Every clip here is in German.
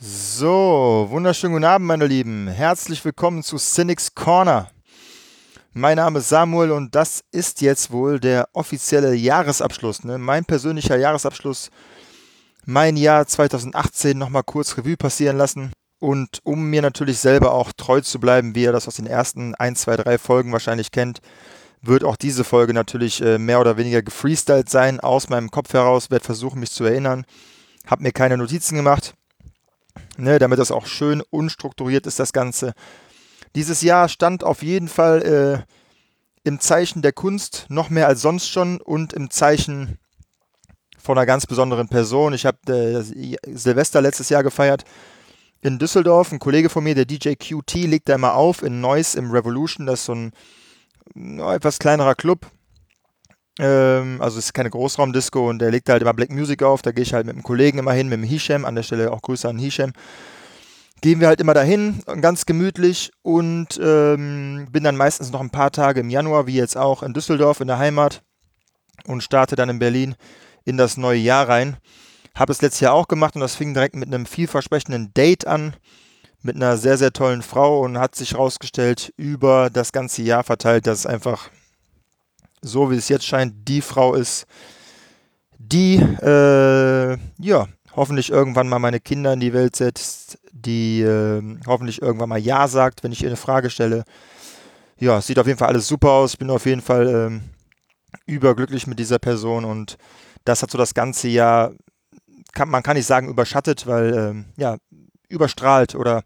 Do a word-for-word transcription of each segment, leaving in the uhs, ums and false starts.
So, wunderschönen guten Abend, meine Lieben. Herzlich willkommen zu Cynics Corner. Mein Name ist Samuel und das ist jetzt wohl der offizielle Jahresabschluss, ne? Mein persönlicher Jahresabschluss, mein Jahr zwanzig achtzehn nochmal kurz Revue passieren lassen. Und um mir natürlich selber auch treu zu bleiben, wie ihr das aus den ersten ein, zwei, drei Folgen wahrscheinlich kennt, wird auch diese Folge natürlich äh, mehr oder weniger gefreestylt sein, aus meinem Kopf heraus, werde versuchen, mich zu erinnern. Hab mir keine Notizen gemacht, ne, damit das auch schön unstrukturiert ist, das Ganze. Dieses Jahr stand auf jeden Fall äh, im Zeichen der Kunst, noch mehr als sonst schon, und im Zeichen von einer ganz besonderen Person. Ich habe äh, Silvester letztes Jahr gefeiert in Düsseldorf. Ein Kollege von mir, der D J Q T, legt da immer auf in Neuss im Revolution. Das ist so ein no, etwas kleinerer Club. Ähm, also es ist keine Großraumdisco, und der legt da halt immer Black Music auf. Da gehe ich halt mit einem Kollegen immer hin, mit dem Hisham. An der Stelle auch Grüße an Hisham. Gehen wir halt immer dahin, ganz gemütlich, und ähm, bin dann meistens noch ein paar Tage im Januar, wie jetzt auch, in Düsseldorf in der Heimat, und starte dann in Berlin in das neue Jahr rein. Habe es letztes Jahr auch gemacht, und das fing direkt mit einem vielversprechenden Date an, mit einer sehr, sehr tollen Frau, und hat sich herausgestellt, über das ganze Jahr verteilt, dass es einfach, so wie es jetzt scheint, die Frau ist, die, äh, ja, hoffentlich irgendwann mal meine Kinder in die Welt setzt, die äh, hoffentlich irgendwann mal Ja sagt, wenn ich ihr eine Frage stelle. Ja, es sieht auf jeden Fall alles super aus. Ich bin auf jeden Fall ähm, überglücklich mit dieser Person, und das hat so das ganze Jahr, kann, man kann nicht sagen überschattet, weil, ähm, ja, überstrahlt oder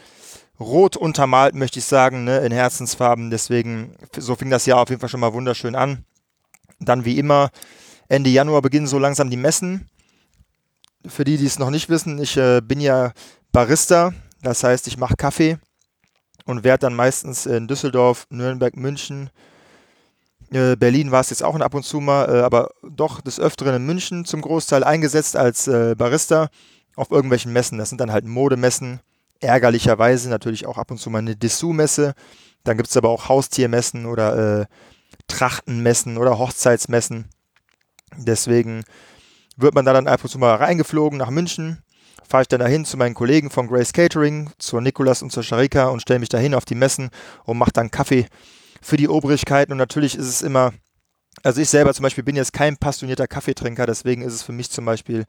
rot untermalt, möchte ich sagen, ne, in Herzensfarben. Deswegen, so fing das Jahr auf jeden Fall schon mal wunderschön an. Dann wie immer, Ende Januar beginnen so langsam die Messen. Für die, die es noch nicht wissen, ich äh, bin ja Barista, das heißt, ich mache Kaffee und werde dann meistens in Düsseldorf, Nürnberg, München, äh, Berlin war es jetzt auch ab und zu mal, äh, aber doch des Öfteren in München zum Großteil eingesetzt als äh, Barista auf irgendwelchen Messen. Das sind dann halt Modemessen, ärgerlicherweise natürlich auch ab und zu mal eine Dessous-Messe. Dann gibt es aber auch Haustiermessen oder äh, Trachtenmessen oder Hochzeitsmessen. Deswegen wird man da dann ab und zu mal reingeflogen nach München. Fahre ich dann dahin zu meinen Kollegen von Grace Catering, zur Nikolas und zur Sharika, und stelle mich dahin auf die Messen und mache dann Kaffee für die Obrigkeiten. Und natürlich ist es immer, also ich selber zum Beispiel bin jetzt kein passionierter Kaffeetrinker, deswegen ist es für mich zum Beispiel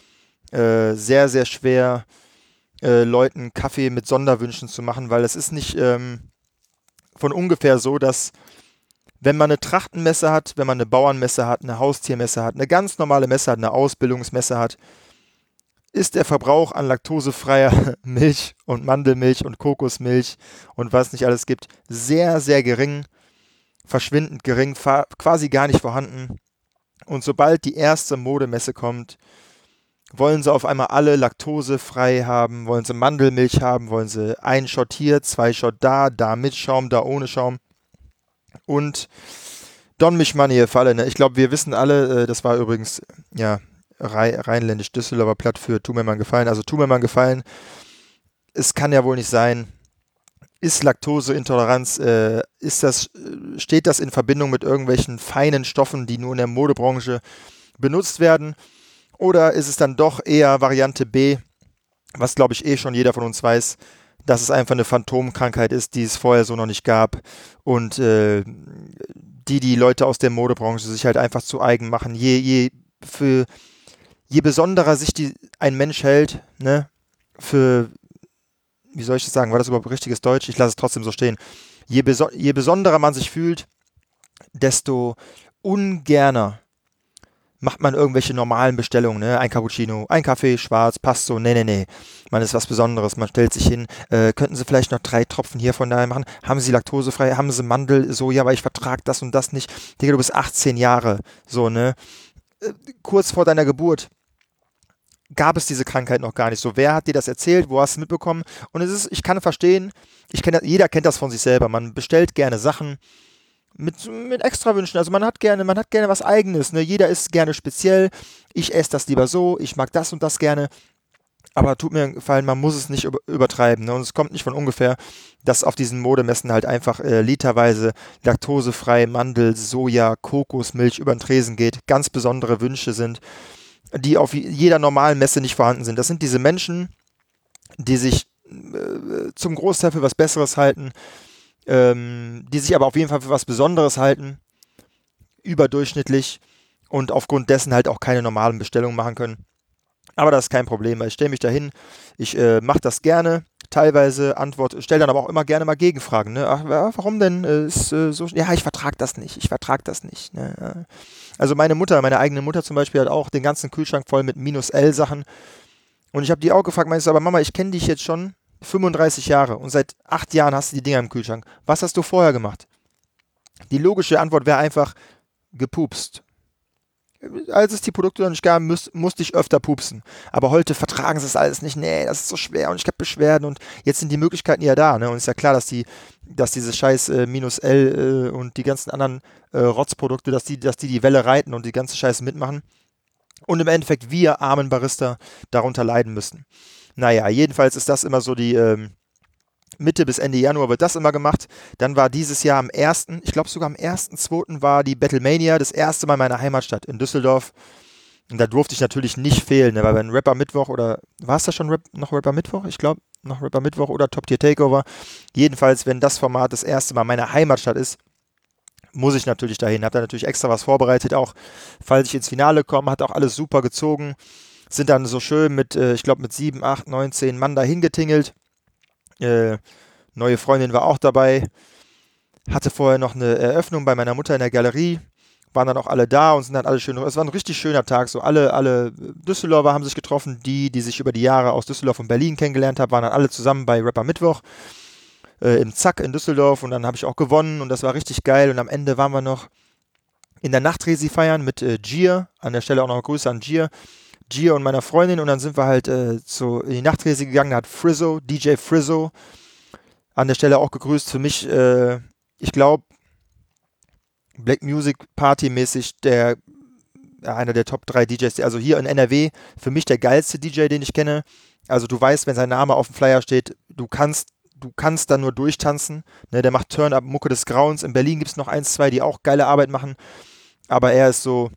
äh, sehr, sehr schwer, äh, Leuten Kaffee mit Sonderwünschen zu machen, weil es ist nicht ähm, von ungefähr so, dass wenn man eine Trachtenmesse hat, wenn man eine Bauernmesse hat, eine Haustiermesse hat, eine ganz normale Messe hat, eine Ausbildungsmesse hat, ist der Verbrauch an laktosefreier Milch und Mandelmilch und Kokosmilch und was es nicht alles gibt, sehr, sehr gering, verschwindend gering, quasi gar nicht vorhanden. Und sobald die erste Modemesse kommt, wollen sie auf einmal alle laktosefrei haben, wollen sie Mandelmilch haben, wollen sie ein Shot hier, zwei Shot da, da mit Schaum, da ohne Schaum. Und Don mich mal hier Falle, ne? Ich glaube, wir wissen alle, äh, das war übrigens, ja, Rhei- rheinländisch-Düsseldorfer Platt für tu mir mal einen Gefallen. Also tu mir mal einen Gefallen. Es kann ja wohl nicht sein. Ist Laktoseintoleranz, äh, ist das, äh, steht das in Verbindung mit irgendwelchen feinen Stoffen, die nur in der Modebranche benutzt werden? Oder ist es dann doch eher Variante B, was glaube ich eh schon jeder von uns weiß, dass es einfach eine Phantomkrankheit ist, die es vorher so noch nicht gab, und äh, die die Leute aus der Modebranche sich halt einfach zu eigen machen. Je, je, für, je besonderer sich die, ein Mensch hält, ne, für, wie soll ich das sagen, war das überhaupt richtiges Deutsch? Ich lasse es trotzdem so stehen. Je, beso je besonderer man sich fühlt, desto ungerner macht man irgendwelche normalen Bestellungen, ne? Ein Cappuccino, ein Kaffee, schwarz, passt so. Nee, nee, nee. Man ist was Besonderes. Man stellt sich hin. Äh, könnten Sie vielleicht noch drei Tropfen hiervon da machen? Haben Sie laktosefrei? Haben Sie Mandel? So, ja, aber ich vertrage das und das nicht. Digga, du bist achtzehn Jahre. So, ne? Äh, kurz vor deiner Geburt gab es diese Krankheit noch gar nicht. So, wer hat dir das erzählt? Wo hast du es mitbekommen? Und es ist, ich kann verstehen, ich kenn, jeder kennt das von sich selber. Man bestellt gerne Sachen mit, mit Extrawünschen. Also man hat gerne, man hat gerne was Eigenes. Ne? Jeder isst gerne speziell. Ich esse das lieber so. Ich mag das und das gerne. Aber tut mir einen Gefallen, man muss es nicht über, übertreiben. Ne? Und es kommt nicht von ungefähr, dass auf diesen Modemessen halt einfach äh, literweise laktosefrei Mandel, Soja, Kokosmilch über den Tresen geht. Ganz besondere Wünsche sind, die auf jeder normalen Messe nicht vorhanden sind. Das sind diese Menschen, die sich äh, zum Großteil für was Besseres halten, ähm, die sich aber auf jeden Fall für was Besonderes halten, überdurchschnittlich und aufgrund dessen halt auch keine normalen Bestellungen machen können. Aber das ist kein Problem, weil ich stelle mich dahin, ich äh, mache das gerne, teilweise antwort, stelle dann aber auch immer gerne mal Gegenfragen. Ne? Ach, ja, warum denn? Äh, ist, äh, so, ja, ich vertrage das nicht, ich vertrage das nicht. Ne? Ja. Also meine Mutter, meine eigene Mutter zum Beispiel hat auch den ganzen Kühlschrank voll mit Minus-L-Sachen. Und ich habe die auch gefragt, meinst du, aber Mama, ich kenne dich jetzt schon fünfunddreißig Jahre und seit acht Jahren hast du die Dinger im Kühlschrank. Was hast du vorher gemacht? Die logische Antwort wäre einfach gepupst. Als es die Produkte noch nicht gab, müß, musste ich öfter pupsen. Aber heute vertragen sie es alles nicht. Nee, das ist so schwer und ich habe Beschwerden und jetzt sind die Möglichkeiten ja da. Ne? Und ist ja klar, dass die, dass diese scheiß äh, Minus L äh, und die ganzen anderen äh, Rotzprodukte, dass die, dass die die Welle reiten und die ganze Scheiße mitmachen. Und im Endeffekt wir armen Barista darunter leiden müssen. Naja, jedenfalls ist das immer so die ähm, Mitte bis Ende Januar wird das immer gemacht. Dann war dieses Jahr am ersten, ich glaube sogar am ersten zweiten war die Battlemania, das erste Mal in meiner Heimatstadt in Düsseldorf. Und da durfte ich natürlich nicht fehlen, ne? Weil beim Rapper Mittwoch oder, war es da schon Rap, noch Rapper Mittwoch? Ich glaube, noch Rapper Mittwoch oder Top Tier Takeover. Jedenfalls, wenn das Format das erste Mal in meiner Heimatstadt ist, muss ich natürlich dahin. Habe da natürlich extra was vorbereitet, auch falls ich ins Finale komme, hat auch alles super gezogen. Sind dann so schön mit, äh, ich glaube, mit sieben, acht, neun, zehn Mann dahin getingelt. Äh, neue Freundin war auch dabei. Hatte vorher noch eine Eröffnung bei meiner Mutter in der Galerie. Waren dann auch alle da und sind dann alle schön. Es war ein richtig schöner Tag. So alle, alle Düsseldorfer haben sich getroffen. Die, die sich über die Jahre aus Düsseldorf und Berlin kennengelernt haben, waren dann alle zusammen bei Rapper Mittwoch äh, im Zack in Düsseldorf. Und dann habe ich auch gewonnen und das war richtig geil. Und am Ende waren wir noch in der Nachtresi feiern mit äh, Gier. An der Stelle auch noch Grüße an Gier. Gier und meiner Freundin. Und dann sind wir halt äh, zu, in die Nachtresi gegangen. Da hat Frizzo, D J Frizzo, an der Stelle auch gegrüßt. Für mich, äh, ich glaube, Black Music Party mäßig der, ja, einer der Top drei D Js, also hier in N R W, für mich der geilste D J, den ich kenne. Also du weißt, wenn sein Name auf dem Flyer steht, du kannst, du kannst da nur durchtanzen. Ne, der macht Turn-Up, Mucke des Grauens. In Berlin gibt es noch eins, zwei, die auch geile Arbeit machen. Aber er ist so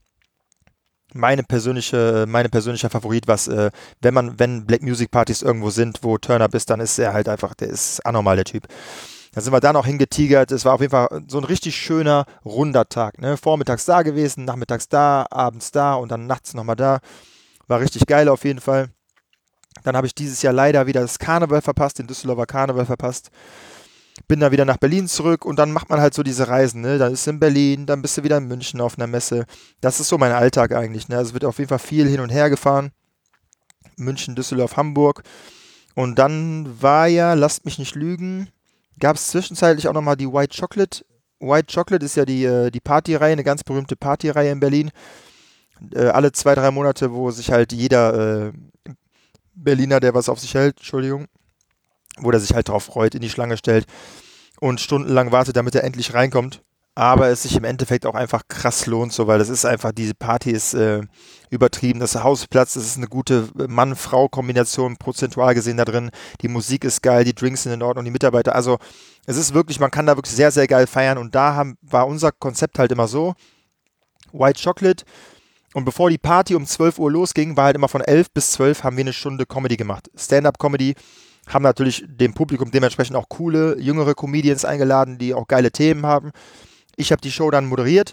meine persönliche, meine persönlicher Favorit, was, äh, wenn man, wenn Black Music Partys irgendwo sind, wo Turn-Up ist, dann ist er halt einfach, der ist anormal, der Typ. Dann sind wir da noch hingetigert. Es war auf jeden Fall so ein richtig schöner, runder Tag. Ne? Vormittags da gewesen, nachmittags da, abends da und dann nachts nochmal da. War richtig geil auf jeden Fall. Dann habe ich dieses Jahr leider wieder das Karneval verpasst, den Düsseldorfer Karneval verpasst. Bin dann wieder nach Berlin zurück und dann macht man halt so diese Reisen. Ne? Dann ist in Berlin, dann bist du wieder in München auf einer Messe. Das ist so mein Alltag eigentlich. Ne? Also es wird auf jeden Fall viel hin und her gefahren. München, Düsseldorf, Hamburg. Und dann war ja, lasst mich nicht lügen, gab es zwischenzeitlich auch nochmal die White Chocolate. White Chocolate ist ja die, äh, die Partyreihe, eine ganz berühmte Partyreihe in Berlin. Äh, alle zwei, drei Monate, wo sich halt jeder äh, Berliner, der was auf sich hält, Entschuldigung, wo der sich halt drauf freut, in die Schlange stellt und stundenlang wartet, damit er endlich reinkommt. Aber es sich im Endeffekt auch einfach krass lohnt, so, weil das ist einfach, diese Party ist äh, übertrieben, das Hausplatz, das ist eine gute Mann-Frau-Kombination prozentual gesehen da drin, die Musik ist geil, die Drinks sind in Ordnung, die Mitarbeiter, also es ist wirklich, man kann da wirklich sehr, sehr geil feiern und da haben, war unser Konzept halt immer so, White Chocolate, und bevor die Party um zwölf Uhr losging, war halt immer von elf bis zwölf haben wir eine Stunde Comedy gemacht, Stand-Up-Comedy, haben natürlich dem Publikum dementsprechend auch coole, jüngere Comedians eingeladen, die auch geile Themen haben. Ich habe die Show dann moderiert.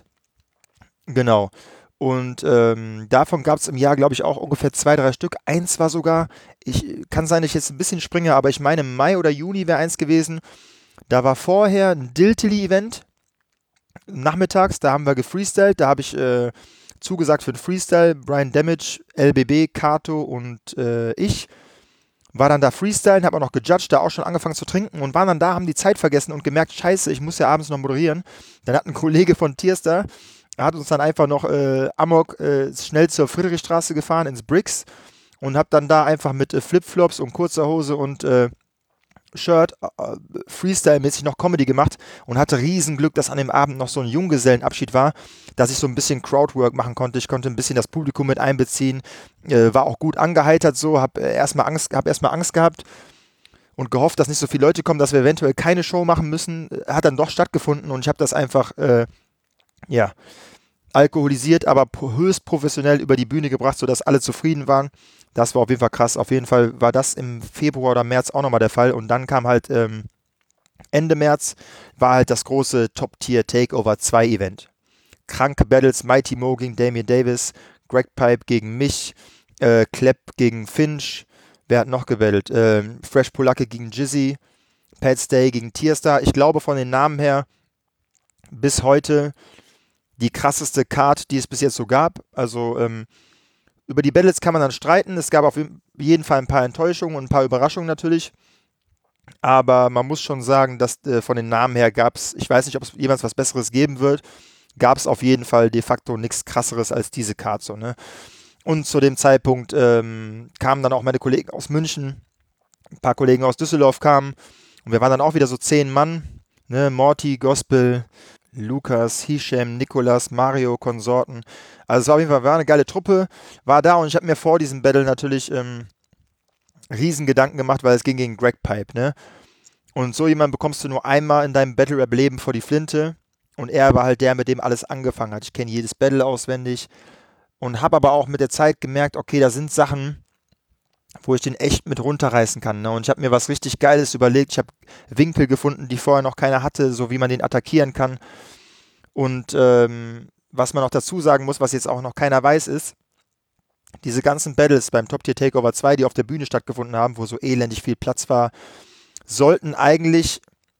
Genau. Und ähm, davon gab es im Jahr, glaube ich, auch ungefähr zwei, drei Stück. Eins war sogar, ich kann sein, dass ich jetzt ein bisschen springe, aber ich meine, im Mai oder Juni wäre eins gewesen. Da war vorher ein Diltily-Event. Nachmittags, da haben wir gefreestylt. Da habe ich äh, zugesagt für den Freestyle. Brian Damage, L B B, Kato und äh, ich. War dann da freestylen, habe auch noch gejudged, da auch schon angefangen zu trinken und waren dann da, haben die Zeit vergessen und gemerkt, scheiße, ich muss ja abends noch moderieren. Dann hat ein Kollege von Tierstar, er hat uns dann einfach noch äh, Amok äh, schnell zur Friedrichstraße gefahren, ins Bricks und hab dann da einfach mit äh, Flipflops und kurzer Hose und äh, Shirt äh, Freestyle-mäßig noch Comedy gemacht und hatte Riesenglück, dass an dem Abend noch so ein Junggesellenabschied war, dass ich so ein bisschen Crowdwork machen konnte. Ich konnte ein bisschen das Publikum mit einbeziehen, äh, war auch gut angeheitert so, hab äh, erstmal Angst, hab erstmal Angst gehabt und gehofft, dass nicht so viele Leute kommen, dass wir eventuell keine Show machen müssen. Hat dann doch stattgefunden und ich habe das einfach, äh, ja, alkoholisiert, aber höchst professionell über die Bühne gebracht, sodass alle zufrieden waren. Das war auf jeden Fall krass. Auf jeden Fall war das im Februar oder März auch nochmal der Fall. Und dann kam halt ähm, Ende März, war halt das große Top-Tier Takeover zwei Event. Kranke Battles, Mighty Mo gegen Damian Davis, Greg Pipe gegen mich, äh, Klepp gegen Finch. Wer hat noch gebattelt? Ähm, Fresh Polacke gegen Jizzy, Pat Stay gegen Tierstar. Ich glaube von den Namen her bis heute die krasseste Card, die es bis jetzt so gab. Also ähm, über die Battles kann man dann streiten. Es gab auf jeden Fall ein paar Enttäuschungen und ein paar Überraschungen natürlich. Aber man muss schon sagen, dass äh, von den Namen her gab es, ich weiß nicht, ob es jemals was Besseres geben wird, gab es auf jeden Fall de facto nichts Krasseres als diese Card. So, ne? Und zu dem Zeitpunkt ähm, kamen dann auch meine Kollegen aus München, ein paar Kollegen aus Düsseldorf kamen und wir waren dann auch wieder so zehn Mann. Ne? Morty, Gospel, Lukas, Hisham, Nikolas, Mario, Konsorten. Also es war auf jeden Fall war eine geile Truppe, war da und ich habe mir vor diesem Battle natürlich ähm, riesen Gedanken gemacht, weil es ging gegen Greg Pipe, ne? Und so jemanden bekommst du nur einmal in deinem Battle-Rap-Leben vor die Flinte und er war halt der, mit dem alles angefangen hat. Ich kenne jedes Battle auswendig und habe aber auch mit der Zeit gemerkt, okay, da sind Sachen, wo ich den echt mit runterreißen kann, ne? Und ich habe mir was richtig Geiles überlegt. Ich habe Winkel gefunden, die vorher noch keiner hatte, so wie man den attackieren kann. Und ähm, was man noch dazu sagen muss, was jetzt auch noch keiner weiß, ist, diese ganzen Battles beim Top Tier Takeover zwei, die auf der Bühne stattgefunden haben, wo so elendig viel Platz war, sollten eigentlich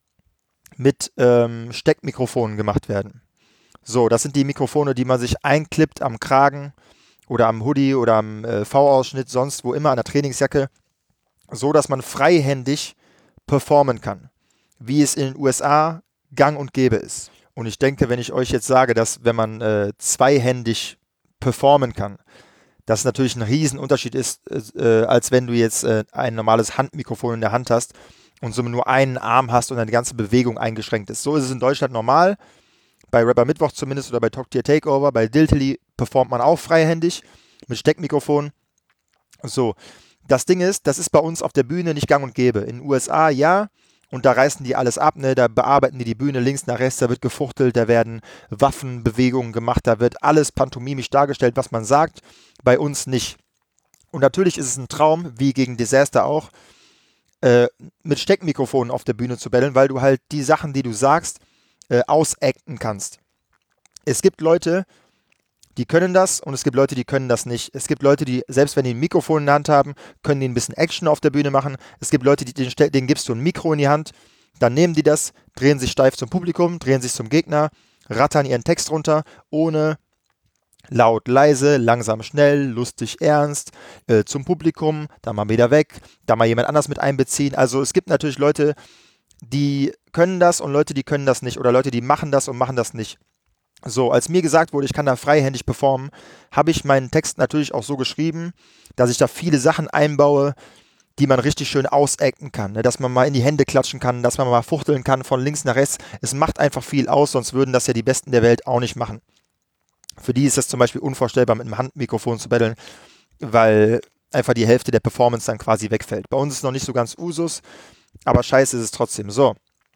mit ähm, Steckmikrofonen gemacht werden. So, das sind die Mikrofone, die man sich einklippt am Kragen oder am Hoodie oder am äh, V-Ausschnitt, sonst wo immer an der Trainingsjacke, so dass man freihändig performen kann, wie es in den U S A gang und gäbe ist. Und ich denke, wenn ich euch jetzt sage, dass wenn man äh, zweihändig performen kann, das natürlich ein Riesenunterschied ist, äh, als wenn du jetzt äh, ein normales Handmikrofon in der Hand hast und so nur einen Arm hast und deine ganze Bewegung eingeschränkt ist. So ist es in Deutschland normal, bei Rapper Mittwoch zumindest oder bei Top Tier Takeover, bei Diltily performt man auch freihändig mit Steckmikrofon. So, das Ding ist, das ist bei uns auf der Bühne nicht gang und gäbe. In den U S A ja, und da reißen die alles ab, ne? Da bearbeiten die die Bühne links nach rechts, da wird gefuchtelt, da werden Waffenbewegungen gemacht, da wird alles pantomimisch dargestellt, was man sagt, bei uns nicht. Und natürlich ist es ein Traum, wie gegen Disaster auch, äh, mit Steckmikrofonen auf der Bühne zu battlen, weil du halt die Sachen, die du sagst, äh, ausacten kannst. Es gibt Leute, die können das und es gibt Leute, die können das nicht. Es gibt Leute, die, selbst wenn die ein Mikrofon in der Hand haben, können die ein bisschen Action auf der Bühne machen. Es gibt Leute, die, denen, denen gibst du ein Mikro in die Hand, dann nehmen die das, drehen sich steif zum Publikum, drehen sich zum Gegner, rattern ihren Text runter, ohne laut, leise, langsam, schnell, lustig, ernst, äh, zum Publikum, dann mal wieder weg, dann mal jemand anders mit einbeziehen. Also es gibt natürlich Leute, die können das und Leute, die können das nicht oder Leute, die machen das und machen das nicht. So, als mir gesagt wurde, ich kann da freihändig performen, habe ich meinen Text natürlich auch so geschrieben, dass ich da viele Sachen einbaue, die man richtig schön ausacten kann. Ne? Dass man mal in die Hände klatschen kann, dass man mal fuchteln kann von links nach rechts. Es macht einfach viel aus, sonst würden das ja die Besten der Welt auch nicht machen. Für die ist das zum Beispiel unvorstellbar, mit einem Handmikrofon zu battlen, weil einfach die Hälfte der Performance dann quasi wegfällt. Bei uns ist es noch nicht so ganz Usus, aber scheiße ist es trotzdem. So.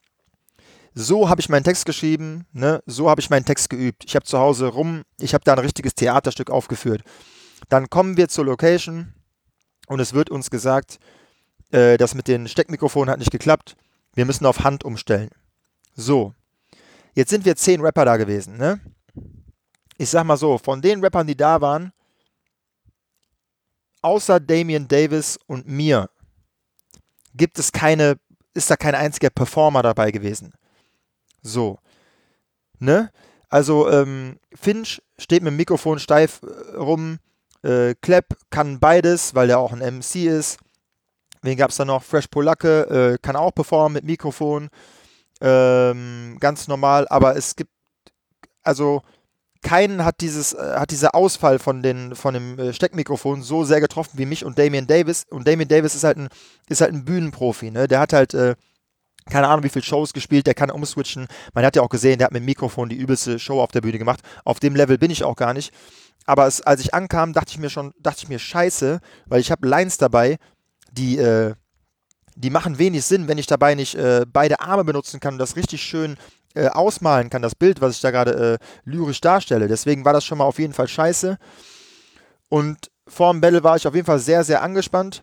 So habe ich meinen Text geschrieben, ne? So habe ich meinen Text geübt. Ich habe zu Hause rum, ich habe da ein richtiges Theaterstück aufgeführt. Dann kommen wir zur Location und es wird uns gesagt, äh, das mit den Steckmikrofonen hat nicht geklappt. Wir müssen auf Hand umstellen. So, jetzt sind wir zehn Rapper da gewesen, ne? Ich sag mal so, von den Rappern, die da waren, außer Damian Davis und mir, gibt es keine, ist da kein einziger Performer dabei gewesen. So, ne? Also, ähm, Finch steht mit dem Mikrofon steif äh, rum, äh, Klepp kann beides, weil er auch ein M C ist. Wen gab es da noch? Fresh Polacke, äh, kann auch performen mit Mikrofon, ähm, ganz normal, aber es gibt, also, keinen hat dieses, äh, hat dieser Ausfall von, den, von dem äh, Steckmikrofon so sehr getroffen wie mich und Damian Davis. Und Damian Davis ist halt ein, ist halt ein Bühnenprofi, ne? Der hat halt, äh, keine Ahnung, wie viele Shows gespielt, der kann umswitchen. Man hat ja auch gesehen, der hat mit dem Mikrofon die übelste Show auf der Bühne gemacht. Auf dem Level bin ich auch gar nicht. Aber es, als ich ankam, dachte ich mir schon, dachte ich mir, scheiße, weil ich habe Lines dabei, die, äh, die machen wenig Sinn, wenn ich dabei nicht äh, beide Arme benutzen kann und das richtig schön äh, ausmalen kann, das Bild, was ich da gerade äh, lyrisch darstelle. Deswegen war das schon mal auf jeden Fall scheiße. Und vor dem Battle war ich auf jeden Fall sehr, sehr angespannt,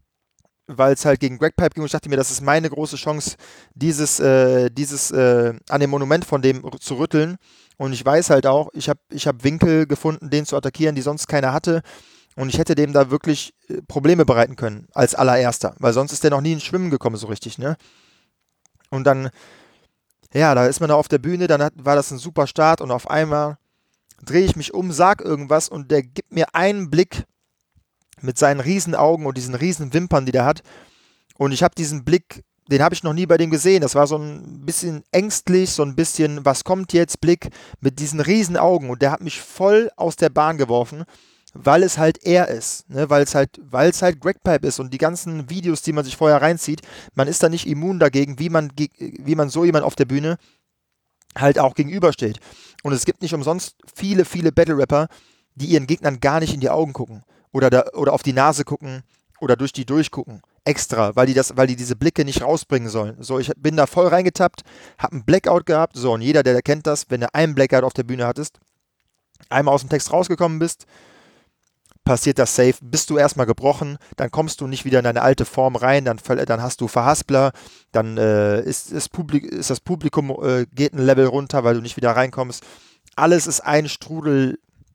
weil es halt gegen Greg Pipe ging und ich dachte mir, das ist meine große Chance, dieses, äh, dieses äh, an dem Monument von dem r- zu rütteln. Und ich weiß halt auch, ich habe ich hab Winkel gefunden, den zu attackieren, die sonst keiner hatte. Und ich hätte dem da wirklich äh, Probleme bereiten können, als allererster. Weil sonst ist der noch nie ins Schwimmen gekommen, so richtig, ne? Und dann, ja, da ist man da auf der Bühne, dann hat, war das ein super Start und auf einmal drehe ich mich um, sag irgendwas und der gibt mir einen Blick mit seinen riesen Augen und diesen riesen Wimpern, die der hat. Und ich habe diesen Blick, den habe ich noch nie bei dem gesehen. Das war so ein bisschen ängstlich, so ein bisschen, was kommt jetzt, Blick mit diesen riesen Augen. Und der hat mich voll aus der Bahn geworfen, weil es halt er ist. Ne? Weil es halt, weil es halt Greg Pipe ist und die ganzen Videos, die man sich vorher reinzieht, man ist da nicht immun dagegen, wie man, wie man so jemand auf der Bühne halt auch gegenübersteht. Und es gibt nicht umsonst viele, viele Battle-Rapper, die ihren Gegnern gar nicht in die Augen gucken. Oder, da, oder auf die Nase gucken oder durch die durchgucken. Extra, weil die, das, weil die diese Blicke nicht rausbringen sollen. So, ich bin da voll reingetappt, hab einen Blackout gehabt. So, und jeder, der kennt das, wenn du einen Blackout auf der Bühne hattest, einmal aus dem Text rausgekommen bist, passiert das safe, bist du erstmal gebrochen, dann kommst du nicht wieder in deine alte Form rein, dann, dann hast du Verhaspler, dann äh, ist, ist, Publik ist das Publikum äh, geht ein Level runter, weil du nicht wieder reinkommst. Alles ist ein Strudel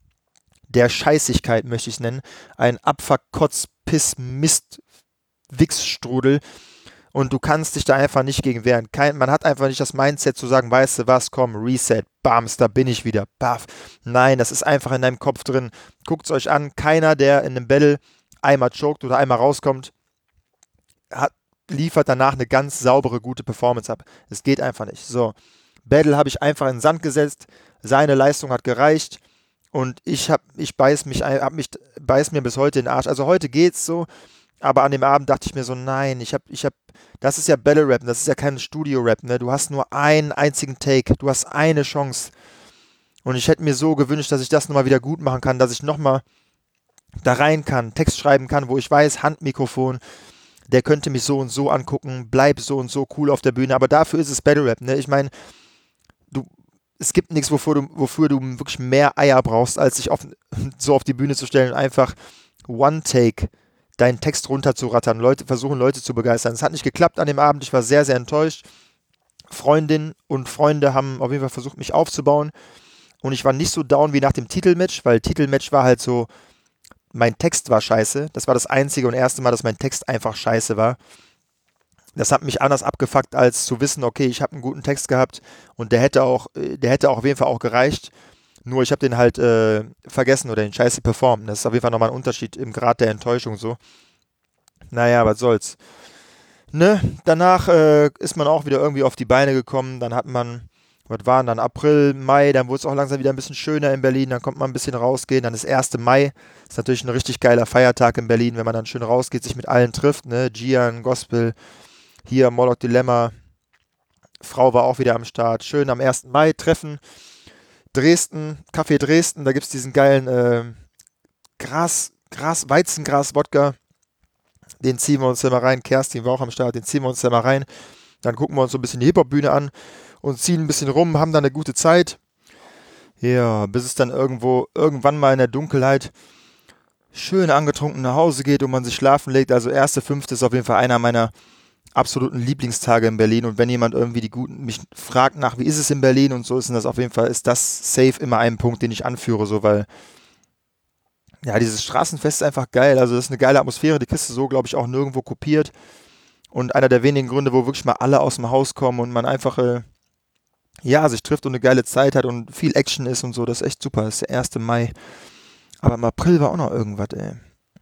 der Scheißigkeit, möchte ich es nennen. Ein Abfuck, Kotz, Piss, Mist, Wichsstrudel. Und du kannst dich da einfach nicht gegen wehren. Kein, man hat einfach nicht das Mindset zu sagen, weißt du was, komm, Reset, Bams, da bin ich wieder, baff. Nein, das ist einfach in deinem Kopf drin. Guckt es euch an, keiner, der in einem Battle einmal choked oder einmal rauskommt, hat, liefert danach eine ganz saubere, gute Performance ab. Es geht einfach nicht. So, Battle habe ich einfach in den Sand gesetzt, seine Leistung hat gereicht und ich hab, ich beiß mich, hab mich, beiß mir bis heute in den Arsch. Also heute geht's so, aber an dem Abend dachte ich mir so, nein, ich hab, ich hab, das ist ja Battle Rap, das ist ja kein Studio Rap, ne? Du hast nur einen einzigen Take, du hast eine Chance. Und ich hätte mir so gewünscht, dass ich das nochmal wieder gut machen kann, dass ich nochmal da rein kann, Text schreiben kann, wo ich weiß, Handmikrofon, der könnte mich so und so angucken, bleib so und so cool auf der Bühne, aber dafür ist es Battle Rap, ne? Ich meine, du, es gibt nichts, wofür du, wofür du wirklich mehr Eier brauchst, als sich auf, so auf die Bühne zu stellen und einfach One-Take deinen Text runterzurattern, Leute, versuchen Leute zu begeistern. Es hat nicht geklappt an dem Abend, ich war sehr, sehr enttäuscht. Freundinnen und Freunde haben auf jeden Fall versucht, mich aufzubauen und ich war nicht so down wie nach dem Titelmatch, weil Titelmatch war halt so, mein Text war scheiße. Das war das einzige und erste Mal, dass mein Text einfach scheiße war. Das hat mich anders abgefuckt, als zu wissen, okay, ich habe einen guten Text gehabt und der hätte auch, äh, der hätte auch auf jeden Fall auch gereicht. Nur ich habe den halt äh, vergessen oder den scheiße performt. Das ist auf jeden Fall nochmal ein Unterschied im Grad der Enttäuschung so. Naja, was soll's. Ne? Danach äh, ist man auch wieder irgendwie auf die Beine gekommen. Dann hat man, was waren dann, April, Mai, dann wurde es auch langsam wieder ein bisschen schöner in Berlin. Dann konnte man ein bisschen rausgehen. Dann ist erster Mai. Ist natürlich ein richtig geiler Feiertag in Berlin, wenn man dann schön rausgeht, sich mit allen trifft. Ne? Gian, Gospel, hier Moloch Dilemma. Frau war auch wieder am Start. Schön am ersten Mai treffen. Dresden, Café Dresden, da gibt es diesen geilen äh, Gras, Gras, Weizengras-Wodka. Den ziehen wir uns ja mal rein. Kerstin war auch am Start, den ziehen wir uns ja mal rein. Dann gucken wir uns so ein bisschen die Hip-Hop-Bühne an und ziehen ein bisschen rum, haben dann eine gute Zeit. Ja, bis es dann irgendwo, irgendwann mal in der Dunkelheit schön angetrunken nach Hause geht und man sich schlafen legt. Also erste Fünfte ist auf jeden Fall einer meiner absoluten Lieblingstage in Berlin. Und wenn jemand irgendwie die guten mich fragt nach, wie ist es in Berlin und so, ist das auf jeden Fall, ist das safe immer ein Punkt, den ich anführe, so, weil ja, dieses Straßenfest ist einfach geil. Also das ist eine geile Atmosphäre, die kriegst du so, glaube ich, auch nirgendwo kopiert. Und einer der wenigen Gründe, wo wirklich mal alle aus dem Haus kommen und man einfach, äh, ja, sich trifft und eine geile Zeit hat und viel Action ist und so, das ist echt super. Das ist der erste Mai. Aber im April war auch noch irgendwas, ey.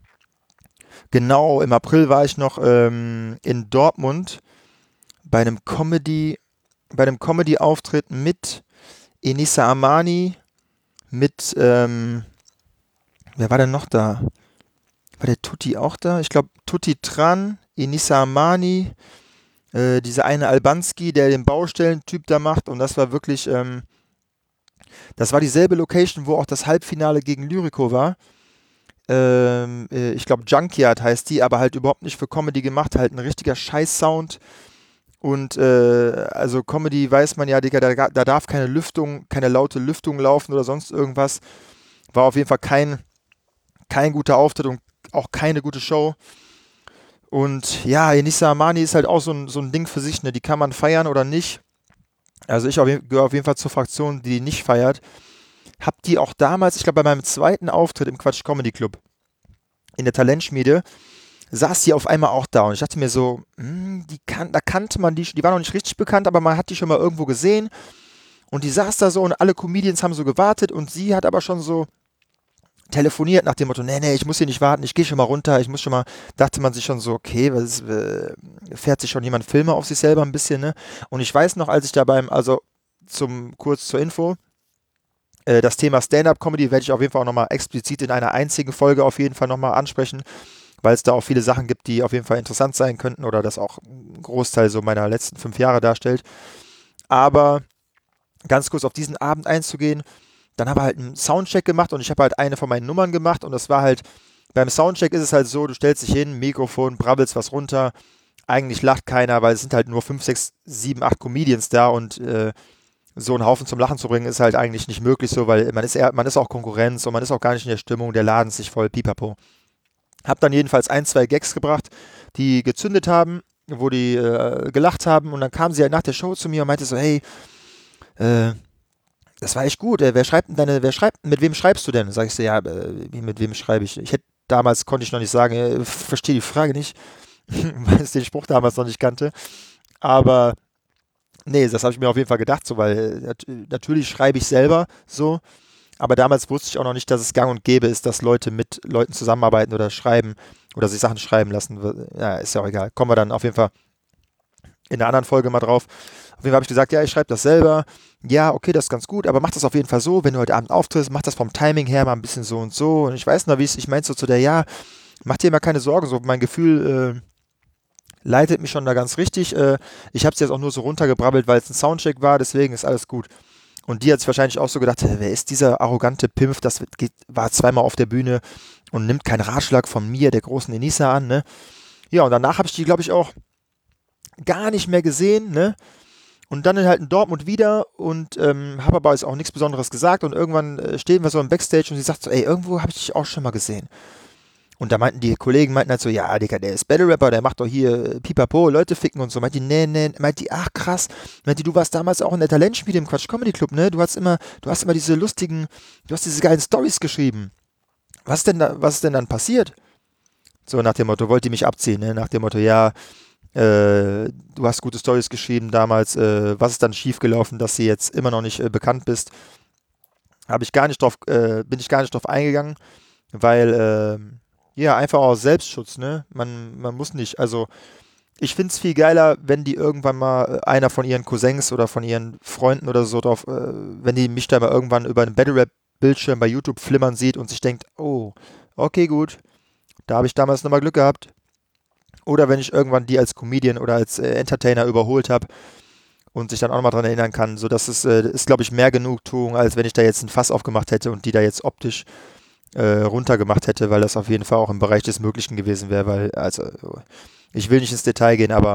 Genau, im April war ich noch ähm, in Dortmund bei einem Comedy, bei einem Comedy-Auftritt mit Enisa Amani, mit, ähm, wer war denn noch da? War der Tutti auch da? Ich glaube, Tutti Tran, Enisa Amani, äh, dieser eine Albanski, der den Baustellentyp da macht. Und das war wirklich, ähm, das war dieselbe Location, wo auch das Halbfinale gegen Lyrico war. Ähm, äh, ich glaube Junkyard heißt die, aber halt überhaupt nicht für Comedy gemacht, halt ein richtiger Scheiß-Sound. Und äh, also Comedy weiß man ja, Digga, da, da darf keine Lüftung, keine laute Lüftung laufen oder sonst irgendwas. War auf jeden Fall kein, kein guter Auftritt und auch keine gute Show. Und ja, Enissa Amani ist halt auch so ein, so ein Ding für sich, ne? Die kann man feiern oder nicht. Also ich auf jeden- gehöre auf jeden Fall zur Fraktion, die die nicht feiert. Hab die auch damals, ich glaube bei meinem zweiten Auftritt im Quatsch Comedy Club in der Talentschmiede, saß die auf einmal auch da und ich dachte mir so, hm, die kan da kannte man die, die war noch nicht richtig bekannt, aber man hat die schon mal irgendwo gesehen und die saß da so und alle Comedians haben so gewartet und sie hat aber schon so telefoniert nach dem Motto, nee, nee, ich muss hier nicht warten, ich gehe schon mal runter, ich muss schon mal, dachte man sich schon so, okay, was, äh, fährt sich schon jemand Filme auf sich selber ein bisschen, ne? Und ich weiß noch, als ich da beim, also zum, kurz zur Info, äh, das Thema Stand-Up-Comedy werde ich auf jeden Fall auch nochmal explizit in einer einzigen Folge auf jeden Fall nochmal ansprechen, weil es da auch viele Sachen gibt, die auf jeden Fall interessant sein könnten oder das auch ein Großteil so meiner letzten fünf Jahre darstellt. Aber ganz kurz auf diesen Abend einzugehen, dann haben wir halt einen Soundcheck gemacht und ich habe halt eine von meinen Nummern gemacht und das war halt, beim Soundcheck ist es halt so, du stellst dich hin, Mikrofon, brabbelst was runter, eigentlich lacht keiner, weil es sind halt nur fünf, sechs, sieben, acht Comedians da und äh, so einen Haufen zum Lachen zu bringen, ist halt eigentlich nicht möglich so, weil man ist eher, man ist auch Konkurrenz und man ist auch gar nicht in der Stimmung, der Laden ist sich voll, pipapo. Hab dann jedenfalls ein, zwei Gags gebracht, die gezündet haben, wo die äh, gelacht haben und dann kam sie halt nach der Show zu mir und meinte so, hey, äh, das war echt gut, äh, wer schreibt denn deine, wer schreibt, mit wem schreibst du denn? Sag ich so, ja, äh, wie, mit wem schreibe ich? Ich hätte, damals konnte ich noch nicht sagen, äh, verstehe die Frage nicht, weil ich den Spruch damals noch nicht kannte, aber nee, das habe ich mir auf jeden Fall gedacht, so, weil äh, nat natürlich schreibe ich selber so, aber damals wusste ich auch noch nicht, dass es gang und gäbe ist, dass Leute mit Leuten zusammenarbeiten oder schreiben oder sich Sachen schreiben lassen. Ja, ist ja auch egal. Kommen wir dann auf jeden Fall in einer anderen Folge mal drauf. Auf jeden Fall habe ich gesagt, ja, ich schreibe das selber. Ja, okay, das ist ganz gut, aber mach das auf jeden Fall so, wenn du heute Abend auftrittst, mach das vom Timing her mal ein bisschen so und so. Und ich weiß noch, wie es, ich meinte so zu der, ja, mach dir mal keine Sorgen, so mein Gefühl äh, leitet mich schon da ganz richtig. Äh, ich habe es jetzt auch nur so runtergebrabbelt, weil es ein Soundcheck war, deswegen ist alles gut. Und die hat sich wahrscheinlich auch so gedacht, hä, wer ist dieser arrogante Pimpf, das geht, war zweimal auf der Bühne und nimmt keinen Ratschlag von mir, der großen Enisa, an, ne? Ja, und danach habe ich die, glaube ich, auch gar nicht mehr gesehen, ne? Und dann halt in Dortmund wieder und ähm, habe aber jetzt auch nichts Besonderes gesagt und irgendwann äh, stehen wir so im Backstage und sie sagt so, ey, irgendwo habe ich dich auch schon mal gesehen. Und da meinten die Kollegen, meinten halt so, ja, Digga, der ist Battle Rapper, der macht doch hier äh, Pipapo, Leute ficken und so. Meint die, nee, nee, meint die, ach krass. Meint die, du warst damals auch in der Talentschmiede im Quatsch Comedy Club, ne? Du hast immer, du hast immer diese lustigen, du hast diese geilen Stories geschrieben. Was ist denn da, was ist denn dann passiert? So nach dem Motto, wollt ihr mich abziehen, ne? Nach dem Motto, ja, äh, du hast gute Stories geschrieben damals, äh, was ist dann schiefgelaufen, dass du jetzt immer noch nicht äh, bekannt bist? Habe ich gar nicht drauf, äh, bin ich gar nicht drauf eingegangen, weil, äh, ja, einfach aus Selbstschutz, ne? Man, man muss nicht, also ich finde es viel geiler, wenn die irgendwann mal äh, einer von ihren Cousins oder von ihren Freunden oder so drauf, äh, wenn die mich da mal irgendwann über einen Battle Rap Bildschirm bei YouTube flimmern sieht und sich denkt, oh, okay, gut, da habe ich damals nochmal Glück gehabt. Oder wenn ich irgendwann die als Comedian oder als äh, Entertainer überholt habe und sich dann auch nochmal dran erinnern kann. So, das ist, äh, ist glaube ich, mehr Genugtuung, als wenn ich da jetzt ein Fass aufgemacht hätte und die da jetzt optisch äh, runtergemacht hätte, weil das auf jeden Fall auch im Bereich des Möglichen gewesen wäre, weil, also, ich will nicht ins Detail gehen, aber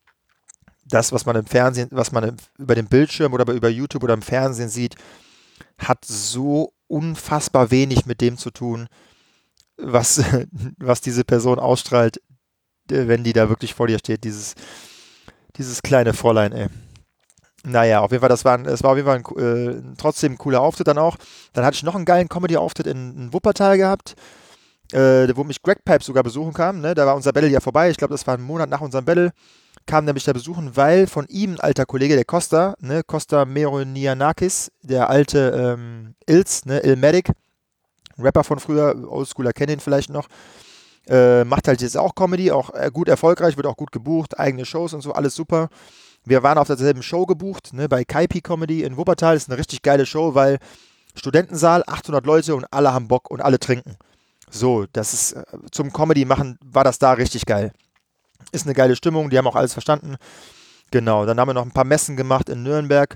das, was man im Fernsehen, was man im, über den Bildschirm oder über YouTube oder im Fernsehen sieht, hat so unfassbar wenig mit dem zu tun, was, was diese Person ausstrahlt, äh, wenn die da wirklich vor dir steht, dieses, dieses kleine Fräulein, ey. Naja, auf jeden Fall, das war, ein- das war auf jeden Fall ein, co- äh, trotzdem ein cooler Auftritt dann auch. Dann hatte ich noch einen geilen Comedy-Auftritt in, in Wuppertal gehabt, äh, wo mich Greg Pipe sogar besuchen kam. Ne? Da war unser Battle ja vorbei. Ich glaube, das war ein Monat nach unserem Battle. Kam der mich da besuchen, weil von ihm ein alter Kollege, der Costa, ne, Costa Meronianakis, der alte ähm, Ilz, ne, Illmatic, Rapper von früher, Oldschooler kennen ihn vielleicht noch, äh, macht halt jetzt auch Comedy, auch äh, gut erfolgreich, wird auch gut gebucht, eigene Shows und so, alles super. Wir waren auf derselben Show gebucht, ne, bei Kaipi Comedy in Wuppertal. Ist eine richtig geile Show, weil Studentensaal, achthundert Leute und alle haben Bock und alle trinken. So, das ist äh, zum Comedy machen, war das da richtig geil. Ist eine geile Stimmung, die haben auch alles verstanden. Genau, dann haben wir noch ein paar Messen gemacht in Nürnberg.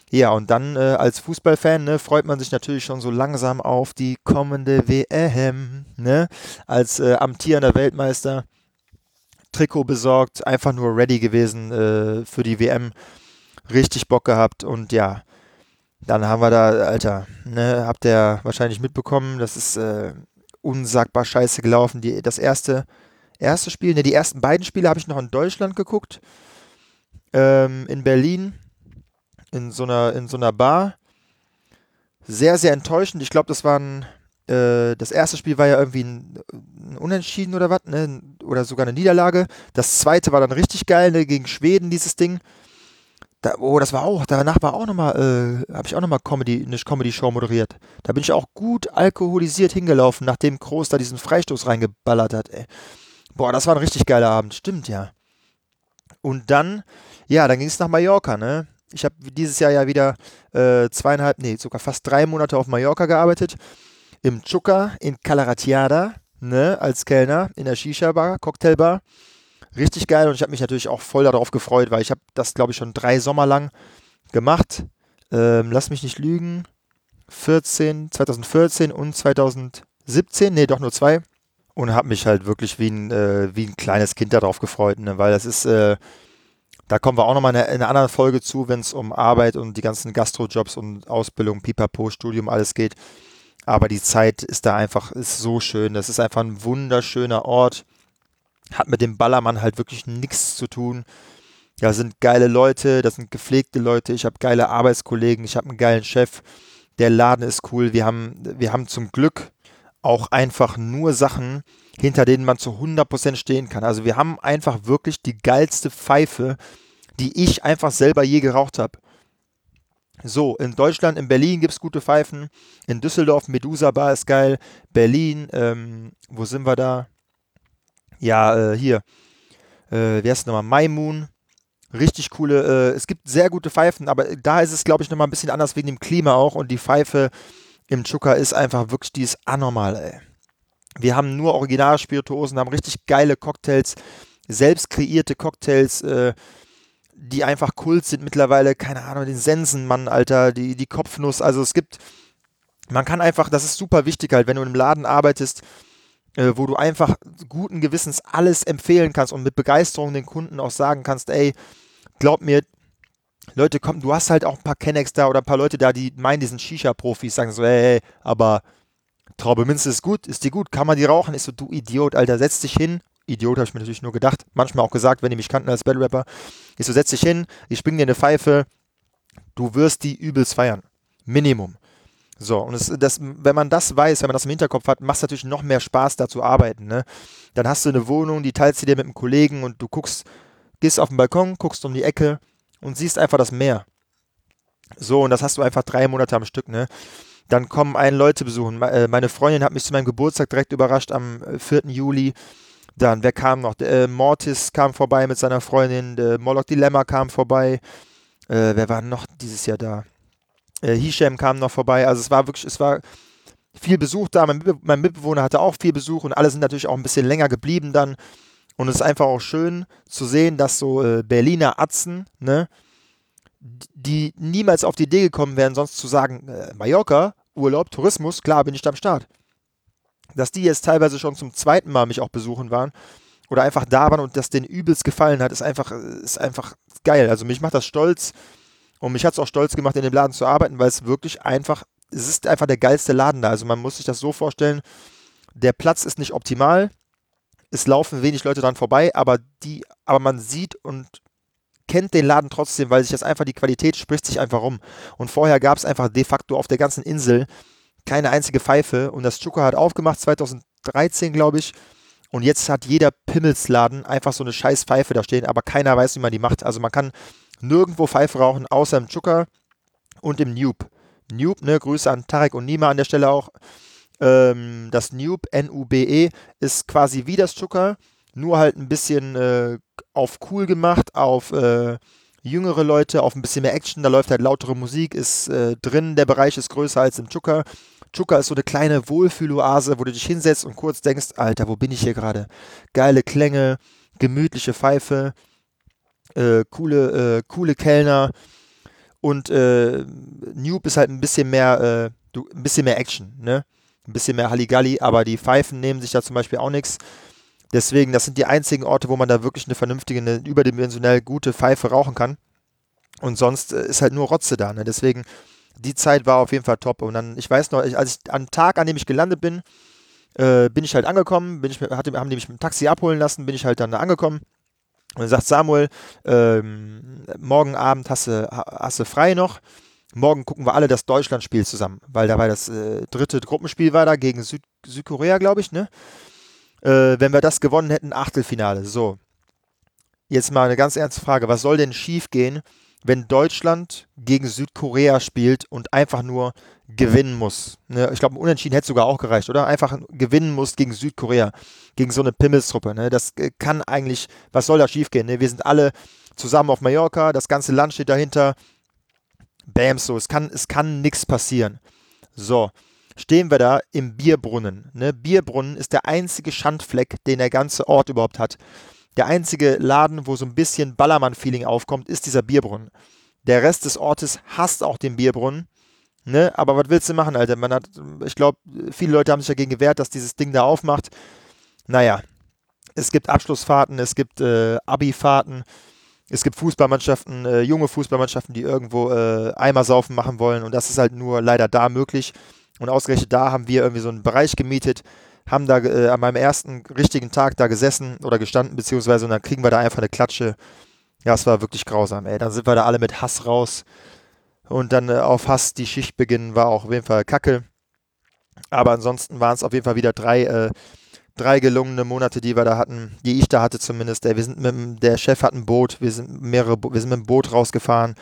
Ja, und dann äh, als Fußballfan, ne, freut man sich natürlich schon so langsam auf die kommende W M, ne? Als äh, amtierender Weltmeister, Trikot besorgt, einfach nur ready gewesen äh, für die W M, richtig Bock gehabt und ja, dann haben wir da, Alter, ne, habt ihr wahrscheinlich mitbekommen, das ist äh, unsagbar scheiße gelaufen. Die, das erste, erste Spiel, ne, die ersten beiden Spiele habe ich noch in Deutschland geguckt, ähm, in Berlin, in so einer, in so einer Bar. Sehr, sehr enttäuschend. Ich glaube, das war ein, äh, das erste Spiel war ja irgendwie ein, ein Unentschieden oder was, ne? Oder sogar eine Niederlage. Das zweite war dann richtig geil, ne? Gegen Schweden, dieses Ding. Da, oh, das war auch, danach war auch nochmal, äh, habe ich auch nochmal Comedy, eine Comedy-Show moderiert. Da bin ich auch gut alkoholisiert hingelaufen, nachdem Kroos da diesen Freistoß reingeballert hat, ey. Boah, das war ein richtig geiler Abend, stimmt ja. Und dann, ja, dann ging es nach Mallorca, ne? Ich habe dieses Jahr ja wieder äh, zweieinhalb, nee, sogar fast drei Monate auf Mallorca gearbeitet. Im Chuka in Calaratiada, ne, als Kellner in der Shisha-Bar, Cocktailbar. Richtig geil und ich habe mich natürlich auch voll darauf gefreut, weil ich habe das, glaube ich, schon drei Sommer lang gemacht. Ähm, lass mich nicht lügen. vierzehn, zwanzig vierzehn und zwanzig siebzehn, nee, doch nur zwei. Und habe mich halt wirklich wie ein, äh, wie ein kleines Kind darauf gefreut, ne? Weil das ist, äh, da kommen wir auch nochmal in, einer- in einer anderen Folge zu, wenn es um Arbeit und die ganzen Gastrojobs und Ausbildung, Pipapo, Studium, alles geht. Aber die Zeit ist da einfach, ist so schön. Das ist einfach ein wunderschöner Ort. Hat mit dem Ballermann halt wirklich nichts zu tun. Da sind geile Leute, das sind gepflegte Leute. Ich habe geile Arbeitskollegen, ich habe einen geilen Chef. Der Laden ist cool. Wir haben, wir haben zum Glück auch einfach nur Sachen, hinter denen man zu hundert Prozent stehen kann. Also wir haben einfach wirklich die geilste Pfeife, die ich einfach selber je geraucht habe. So, in Deutschland, in Berlin gibt es gute Pfeifen. In Düsseldorf, Medusa Bar ist geil. Berlin, ähm, wo sind wir da? Ja, äh, hier, äh, wie heißt es nochmal? Maimoon. Richtig coole, äh, es gibt sehr gute Pfeifen, aber da ist es, glaube ich, nochmal ein bisschen anders wegen dem Klima auch. Und die Pfeife im Chuka ist einfach wirklich, die ist anormal, ey. Wir haben nur Originalspirituosen, haben richtig geile Cocktails, selbst kreierte Cocktails, äh, die einfach Kult sind mittlerweile. Keine Ahnung, den Sensenmann, Alter, die, die Kopfnuss. Also es gibt, man kann einfach, das ist super wichtig halt, wenn du in einem Laden arbeitest, äh, wo du einfach guten Gewissens alles empfehlen kannst und mit Begeisterung den Kunden auch sagen kannst, ey, glaub mir, Leute, komm, du hast halt auch ein paar Kennex da oder ein paar Leute da, die meinen, die sind Shisha-Profis, sagen so, ey, ey, aber Traube Minze ist gut, ist die gut, kann man die rauchen? Ich so, du Idiot, Alter, setz dich hin. Idiot habe ich mir natürlich nur gedacht, manchmal auch gesagt, wenn die mich kannten als Battle Rapper. Ich so, setz dich hin, ich bring dir eine Pfeife, du wirst die übelst feiern. Minimum. So, und es, das, wenn man das weiß, wenn man das im Hinterkopf hat, macht es natürlich noch mehr Spaß, da zu arbeiten, ne? Dann hast du eine Wohnung, die teilst du dir mit einem Kollegen und du guckst, gehst auf den Balkon, guckst um die Ecke und siehst einfach das Meer. So, und das hast du einfach drei Monate am Stück, ne? Dann kommen einen Leute besuchen. Me- äh, Meine Freundin hat mich zu meinem Geburtstag direkt überrascht am äh, vierten Juli. Dann, wer kam noch? Der, äh, Mortis kam vorbei mit seiner Freundin, der Moloch Dilemma kam vorbei. Äh, wer war noch dieses Jahr da? Äh, Hisham kam noch vorbei. Also es war wirklich, es war viel Besuch da. Mein, Mitbe- mein Mitbewohner hatte auch viel Besuch und alle sind natürlich auch ein bisschen länger geblieben dann. Und es ist einfach auch schön zu sehen, dass so äh, Berliner Atzen, ne, die niemals auf die Idee gekommen wären, sonst zu sagen, äh, Mallorca, Urlaub, Tourismus, klar bin ich da am Start. Dass die jetzt teilweise schon zum zweiten Mal mich auch besuchen waren oder einfach da waren und das denen übelst gefallen hat, ist einfach, ist einfach geil. Also mich macht das stolz und mich hat es auch stolz gemacht, in dem Laden zu arbeiten, weil es wirklich einfach, es ist einfach der geilste Laden da. Also man muss sich das so vorstellen, der Platz ist nicht optimal, es laufen wenig Leute dran vorbei, aber die, aber man sieht und kennt den Laden trotzdem, weil sich das einfach, die Qualität spricht sich einfach rum. Und vorher gab es einfach de facto auf der ganzen Insel keine einzige Pfeife und das Chuka hat aufgemacht zwanzig dreizehn, glaube ich. Und jetzt hat jeder Pimmelsladen einfach so eine scheiß Pfeife da stehen, aber keiner weiß, wie man die macht. Also man kann nirgendwo Pfeife rauchen, außer im Chuka und im Nube. Nube, ne, Grüße an Tarek und Nima an der Stelle auch. Ähm, das Nube, N U B E, ist quasi wie das Chuka, nur halt ein bisschen äh, auf cool gemacht, auf äh, jüngere Leute, auf ein bisschen mehr Action. Da läuft halt lautere Musik, ist äh, drin, der Bereich ist größer als im Chuka. Chuka ist so eine kleine Wohlfühloase, wo du dich hinsetzt und kurz denkst, Alter, wo bin ich hier gerade? Geile Klänge, gemütliche Pfeife, äh, coole, äh, coole Kellner Und äh, Noob ist halt ein bisschen mehr, äh, du, ein bisschen mehr Action, ne? Ein bisschen mehr Halligalli, aber die Pfeifen nehmen sich da zum Beispiel auch nichts. Deswegen, das sind die einzigen Orte, wo man da wirklich eine vernünftige, eine überdimensionell gute Pfeife rauchen kann. Und sonst äh, ist halt nur Rotze da, ne? Deswegen, die Zeit war auf jeden Fall top. Und dann, ich weiß noch, ich, als ich am Tag, an dem ich gelandet bin, äh, bin ich halt angekommen, bin ich, mit- hatte, haben die mich mit dem Taxi abholen lassen, bin ich halt dann da angekommen. Und dann sagt Samuel, ähm, morgen Abend hast du, ha- hast du frei noch. Morgen gucken wir alle das Deutschlandspiel zusammen, weil da war das äh, dritte Gruppenspiel war da gegen Süd Südkorea, glaube ich, ne? Äh, wenn wir das gewonnen hätten, Achtelfinale. So, jetzt mal eine ganz ernste Frage. Was soll denn schiefgehen, wenn Deutschland gegen Südkorea spielt und einfach nur gewinnen muss? Ne? Ich glaube, ein Unentschieden hätte sogar auch gereicht, oder? Einfach gewinnen muss gegen Südkorea, gegen so eine Pimmelstruppe. Ne? Das äh, kann eigentlich, was soll da schiefgehen? Ne? Wir sind alle zusammen auf Mallorca, das ganze Land steht dahinter. Bam, so, es kann, es kann nichts passieren. So, stehen wir da im Bierbrunnen. Ne? Bierbrunnen ist der einzige Schandfleck, den der ganze Ort überhaupt hat. Der einzige Laden, wo so ein bisschen Ballermann-Feeling aufkommt, ist dieser Bierbrunnen. Der Rest des Ortes hasst auch den Bierbrunnen. Ne? Aber was willst du machen, Alter? Man hat, ich glaube, viele Leute haben sich dagegen gewehrt, dass dieses Ding da aufmacht. Naja, es gibt Abschlussfahrten, es gibt äh, Abi-Fahrten, es gibt Fußballmannschaften, äh, junge Fußballmannschaften, die irgendwo äh, Eimersaufen machen wollen und das ist halt nur leider da möglich. Und ausgerechnet da haben wir irgendwie so einen Bereich gemietet, haben da äh, an meinem ersten richtigen Tag da gesessen oder gestanden, beziehungsweise und dann kriegen wir da einfach eine Klatsche. Ja, es war wirklich grausam, ey. Dann sind wir da alle mit Hass raus und dann äh, auf Hass die Schicht beginnen, war auch auf jeden Fall Kacke. Aber ansonsten waren es auf jeden Fall wieder drei äh, drei gelungene Monate, die wir da hatten, die ich da hatte zumindest. Ey, wir sind mit dem, der Chef hat ein Boot, wir sind mehrere, Bo- wir sind mit dem Boot rausgefahren.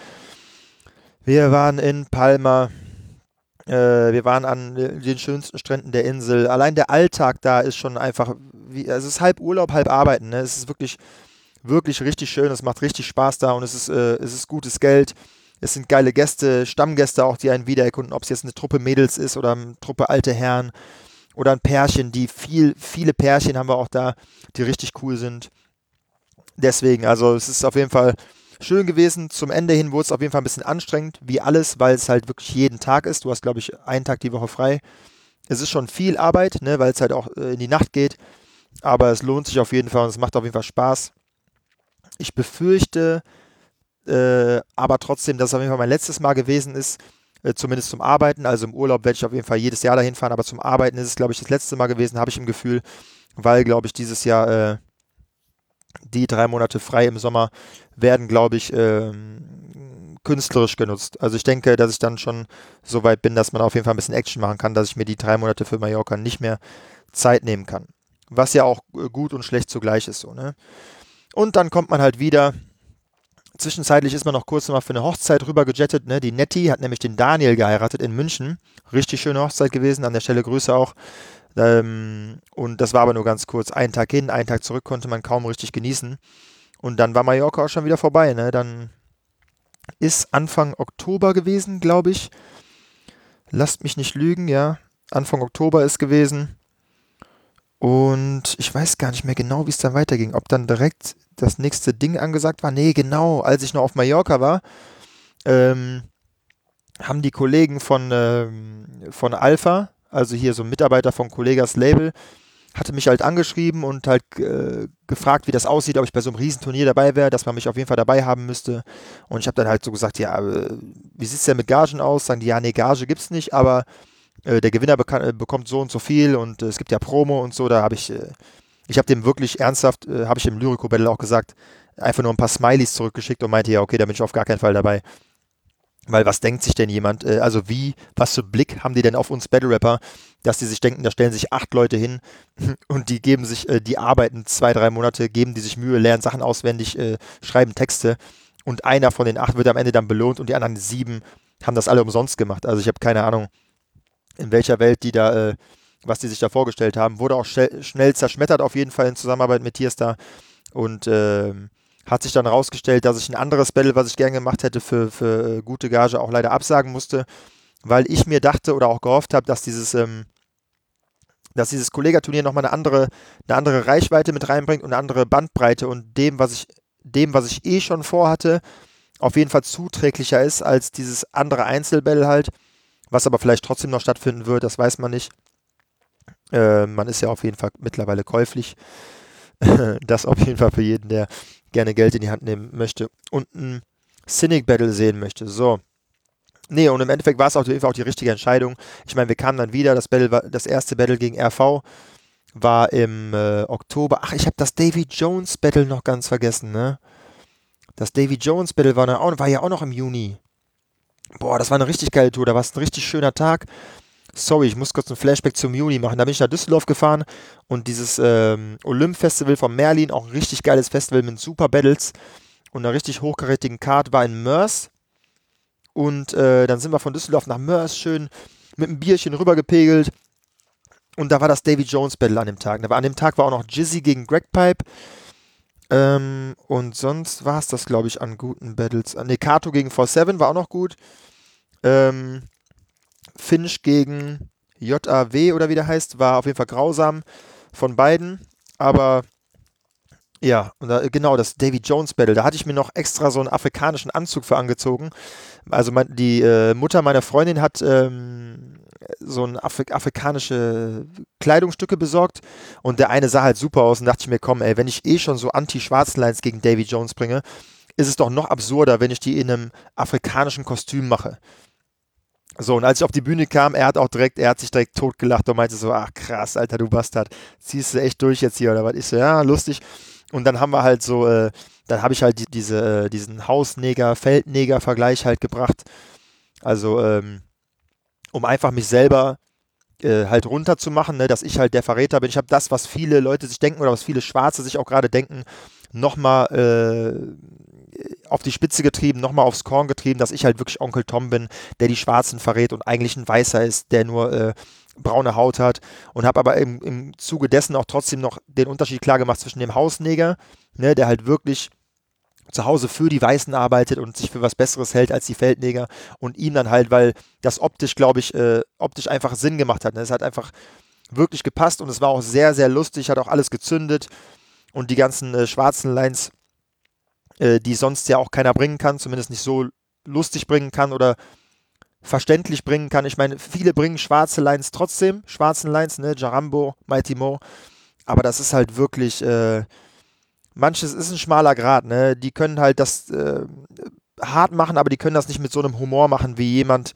Wir waren in Palma, äh, wir waren an äh, den schönsten Stränden der Insel. Allein der Alltag da ist schon einfach, wie, also es ist halb Urlaub, halb Arbeiten. Ne? Es ist wirklich, wirklich richtig schön, es macht richtig Spaß da und es ist, äh, es ist gutes Geld. Es sind geile Gäste, Stammgäste auch, die einen wiedererkunden, ob es jetzt eine Truppe Mädels ist oder eine Truppe alte Herren. Oder ein Pärchen, die viel, viele Pärchen haben wir auch da, die richtig cool sind. Deswegen, also es ist auf jeden Fall schön gewesen. Zum Ende hin wurde es auf jeden Fall ein bisschen anstrengend, wie alles, weil es halt wirklich jeden Tag ist. Du hast, glaube ich, einen Tag die Woche frei. Es ist schon viel Arbeit, ne, weil es halt auch äh, in die Nacht geht. Aber es lohnt sich auf jeden Fall und es macht auf jeden Fall Spaß. Ich befürchte äh, aber trotzdem, dass es auf jeden Fall mein letztes Mal gewesen ist, äh, zumindest zum Arbeiten. Also im Urlaub werde ich auf jeden Fall jedes Jahr dahin fahren, aber zum Arbeiten ist es, glaube ich, das letzte Mal gewesen, habe ich im Gefühl, weil, glaube ich, dieses Jahr äh, die drei Monate frei im Sommer werden, glaube ich, ähm, künstlerisch genutzt. Also ich denke, dass ich dann schon so weit bin, dass man auf jeden Fall ein bisschen Action machen kann, dass ich mir die drei Monate für Mallorca nicht mehr Zeit nehmen kann. Was ja auch äh, gut und schlecht zugleich ist so, ne? Und dann kommt man halt wieder. Zwischenzeitlich ist man noch kurz mal für eine Hochzeit rüber gejettet. Ne? Die Nettie hat nämlich den Daniel geheiratet in München. Richtig schöne Hochzeit gewesen. An der Stelle Grüße auch. Ähm, und das war aber nur ganz kurz. Einen Tag hin, einen Tag zurück konnte man kaum richtig genießen. Und dann war Mallorca auch schon wieder vorbei. Ne? Dann ist Anfang Oktober gewesen, glaube ich. Lasst mich nicht lügen, ja. Anfang Oktober ist gewesen. Und ich weiß gar nicht mehr genau, wie es dann weiterging. Ob dann direkt das nächste Ding angesagt war. Nee, genau, als ich noch auf Mallorca war, ähm, haben die Kollegen von, ähm, von Alpha, also hier so ein Mitarbeiter von Kollegas Label, hatte mich halt angeschrieben und halt äh, gefragt, wie das aussieht, ob ich bei so einem Riesenturnier dabei wäre, dass man mich auf jeden Fall dabei haben müsste. Und ich habe dann halt so gesagt, ja, äh, wie sieht es denn mit Gagen aus? Sagen die, ja, nee, Gage gibt's nicht, aber äh, der Gewinner beka- äh, bekommt so und so viel und äh, es gibt ja Promo und so. Da habe ich, äh, ich habe dem wirklich ernsthaft, äh, habe ich im Lyrico-Battle auch gesagt, einfach nur ein paar Smileys zurückgeschickt und meinte, ja, okay, da bin ich auf gar keinen Fall dabei. Weil was denkt sich denn jemand, äh, also wie, was für Blick haben die denn auf uns Battle Rapper, dass die sich denken, da stellen sich acht Leute hin und die geben sich, äh, die arbeiten zwei, drei Monate, geben die sich Mühe, lernen Sachen auswendig, äh, schreiben Texte und einer von den acht wird am Ende dann belohnt und die anderen sieben haben das alle umsonst gemacht. Also ich habe keine Ahnung, in welcher Welt die da, äh, was die sich da vorgestellt haben. Wurde auch schnell, schnell zerschmettert auf jeden Fall in Zusammenarbeit mit Tierstar und ähm, hat sich dann herausgestellt, dass ich ein anderes Battle, was ich gern gemacht hätte, für, für äh, gute Gage auch leider absagen musste, weil ich mir dachte oder auch gehofft habe, dass dieses, ähm, dass dieses Kollegaturnier nochmal eine andere, eine andere Reichweite mit reinbringt und eine andere Bandbreite und dem, was ich, dem, was ich eh schon vorhatte, auf jeden Fall zuträglicher ist als dieses andere Einzelbattle halt, was aber vielleicht trotzdem noch stattfinden wird, das weiß man nicht. Äh, man ist ja auf jeden Fall mittlerweile käuflich. Das auf jeden Fall für jeden, der gerne Geld in die Hand nehmen möchte und ein Cynic Battle sehen möchte. So. Nee, und im Endeffekt war es auf jeden Fall auch die richtige Entscheidung. Ich meine, wir kamen dann wieder, das Battle war, das erste Battle gegen R V war im äh, Oktober. Ach, ich habe das Davy Jones Battle noch ganz vergessen, ne? Das Davy Jones Battle war, da auch, war ja auch noch im Juni. Boah, das war eine richtig geile Tour, da war es ein richtig schöner Tag. Sorry, ich muss kurz ein Flashback zum Juni machen. Da bin ich nach Düsseldorf gefahren und dieses ähm, Olymp-Festival von Merlin, auch ein richtig geiles Festival mit super Battles und einer richtig hochkarätigen Card, war in Mörs. Und äh, dann sind wir von Düsseldorf nach Mörs schön mit einem Bierchen rübergepegelt. Und da war das Davy Jones Battle an dem Tag. Da war, an dem Tag war auch noch Jizzy gegen Greg Pipe. Ähm, und sonst war es das, glaube ich, an guten Battles. Ne, Kato gegen vier sieben war auch noch gut. Ähm, Finch gegen J A W oder wie der heißt, war auf jeden Fall grausam von beiden. Aber ja, und da, genau, das Davy Jones Battle, da hatte ich mir noch extra so einen afrikanischen Anzug für angezogen. Also mein, die äh, Mutter meiner Freundin hat ähm, so ein Afri afrikanische Kleidungsstücke besorgt und der eine sah halt super aus und dachte ich mir, komm ey, wenn ich eh schon so Anti-Schwarzen-Lines gegen Davy Jones bringe, ist es doch noch absurder, wenn ich die in einem afrikanischen Kostüm mache. So, und als ich auf die Bühne kam, er hat auch direkt, er hat sich direkt totgelacht und meinte so, ach krass, Alter, du Bastard, ziehst du echt durch jetzt hier oder was? Ich so, ja, lustig. Und dann haben wir halt so, äh, dann habe ich halt die, diese, äh, diesen Hausneger, Feldneger-Vergleich halt gebracht. Also, ähm, um einfach mich selber äh, halt runterzumachen, ne, dass ich halt der Verräter bin. Ich habe das, was viele Leute sich denken oder was viele Schwarze sich auch gerade denken, nochmal äh, auf die Spitze getrieben, nochmal aufs Korn getrieben, dass ich halt wirklich Onkel Tom bin, der die Schwarzen verrät und eigentlich ein Weißer ist, der nur äh, braune Haut hat und habe aber im, im Zuge dessen auch trotzdem noch den Unterschied klar gemacht zwischen dem Hausneger, ne, der halt wirklich zu Hause für die Weißen arbeitet und sich für was Besseres hält als die Feldneger und ihm dann halt, weil das optisch, glaube ich, äh, optisch einfach Sinn gemacht hat. Ne? Es hat einfach wirklich gepasst und es war auch sehr, sehr lustig, hat auch alles gezündet und die ganzen äh, schwarzen Lines, äh, die sonst ja auch keiner bringen kann, zumindest nicht so lustig bringen kann oder verständlich bringen kann. Ich meine, viele bringen schwarze Lines trotzdem, schwarzen Lines, ne, Jarambo, Mighty Mo, aber das ist halt wirklich, äh, manches ist ein schmaler Grat, ne, die können halt das äh, hart machen, aber die können das nicht mit so einem Humor machen wie jemand,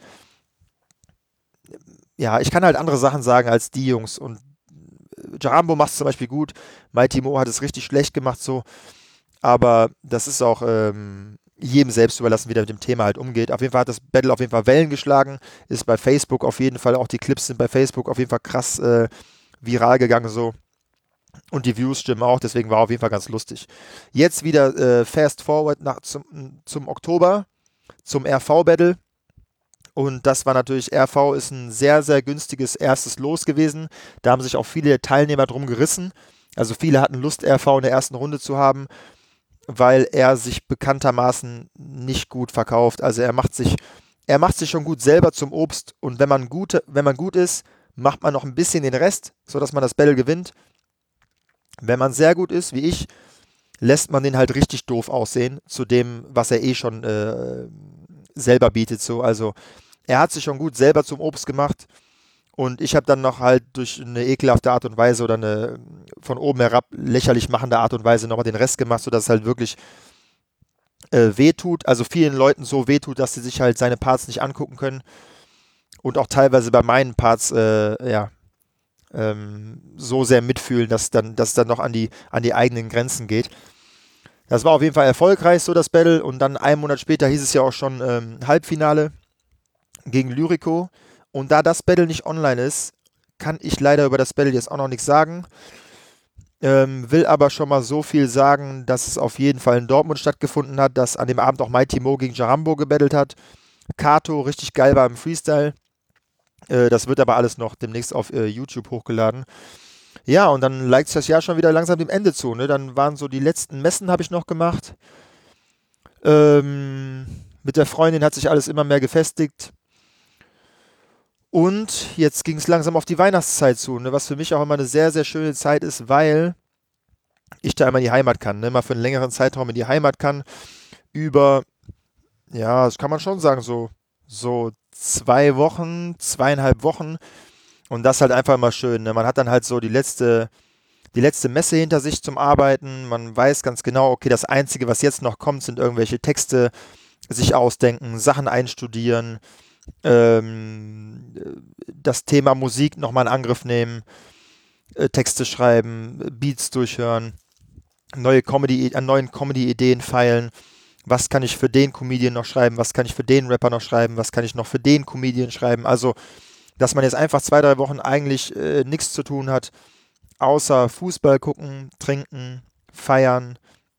ja, ich kann halt andere Sachen sagen als die Jungs und Jarambo macht es zum Beispiel gut, Mighty Mo hat es richtig schlecht gemacht so, aber das ist auch ähm, jedem selbst überlassen, wie der mit dem Thema halt umgeht. Auf jeden Fall hat das Battle auf jeden Fall Wellen geschlagen, ist bei Facebook auf jeden Fall, auch die Clips sind bei Facebook auf jeden Fall krass äh, viral gegangen so. Und die Views stimmen auch, deswegen war auf jeden Fall ganz lustig. Jetzt wieder äh, fast forward nach, zum, zum Oktober, zum R V-Battle. Und das war natürlich, R V ist ein sehr, sehr günstiges erstes Los gewesen. Da haben sich auch viele Teilnehmer drum gerissen. Also viele hatten Lust, R V in der ersten Runde zu haben, weil er sich bekanntermaßen nicht gut verkauft. Also er macht sich, er macht sich schon gut selber zum Obst und wenn man gut, wenn man gut ist, macht man noch ein bisschen den Rest, sodass man das Battle gewinnt. Wenn man sehr gut ist, wie ich, lässt man den halt richtig doof aussehen zu dem, was er eh schon äh, selber bietet. So. Also er hat sich schon gut selber zum Obst gemacht und ich habe dann noch halt durch eine ekelhafte Art und Weise oder eine von oben herab lächerlich machende Art und Weise nochmal den Rest gemacht, sodass es halt wirklich äh, wehtut, also vielen Leuten so wehtut, dass sie sich halt seine Parts nicht angucken können und auch teilweise bei meinen Parts, äh, ja, ähm, so sehr mitfühlen, dass dann, dass es dann noch an die, an die eigenen Grenzen geht. Das war auf jeden Fall erfolgreich, so das Battle. Und dann einen Monat später hieß es ja auch schon ähm, Halbfinale gegen Lyrico. Und da das Battle nicht online ist, kann ich leider über das Battle jetzt auch noch nichts sagen. Ähm, will aber schon mal so viel sagen, dass es auf jeden Fall in Dortmund stattgefunden hat, dass an dem Abend auch Mighty Mo gegen Jarambo gebattelt hat. Kato richtig geil war im Freestyle. Äh, das wird aber alles noch demnächst auf äh, YouTube hochgeladen. Ja, und dann neigt sich das Jahr schon wieder langsam dem Ende zu. Ne? Dann waren so die letzten Messen, habe ich noch gemacht. Ähm, mit der Freundin hat sich alles immer mehr gefestigt. Und jetzt ging es langsam auf die Weihnachtszeit zu, ne? Was für mich auch immer eine sehr, sehr schöne Zeit ist, weil ich da immer in die Heimat kann. Ne? Mal für einen längeren Zeitraum in die Heimat kann. Über Ja, das kann man schon sagen, so, so zwei Wochen, zweieinhalb Wochen und das halt einfach immer schön. Ne? Man hat dann halt so die letzte, die letzte Messe hinter sich zum Arbeiten. Man weiß ganz genau, okay, das Einzige, was jetzt noch kommt, sind irgendwelche Texte sich ausdenken, Sachen einstudieren, ähm, das Thema Musik nochmal in Angriff nehmen, äh, Texte schreiben, Beats durchhören, neue Comedy, an neuen Comedy-Ideen feilen. Was kann ich für den Comedian noch schreiben? Was kann ich für den Rapper noch schreiben? Was kann ich noch für den Comedian schreiben? Also, dass man jetzt einfach zwei, drei Wochen eigentlich äh, nichts zu tun hat, außer Fußball gucken, trinken, feiern,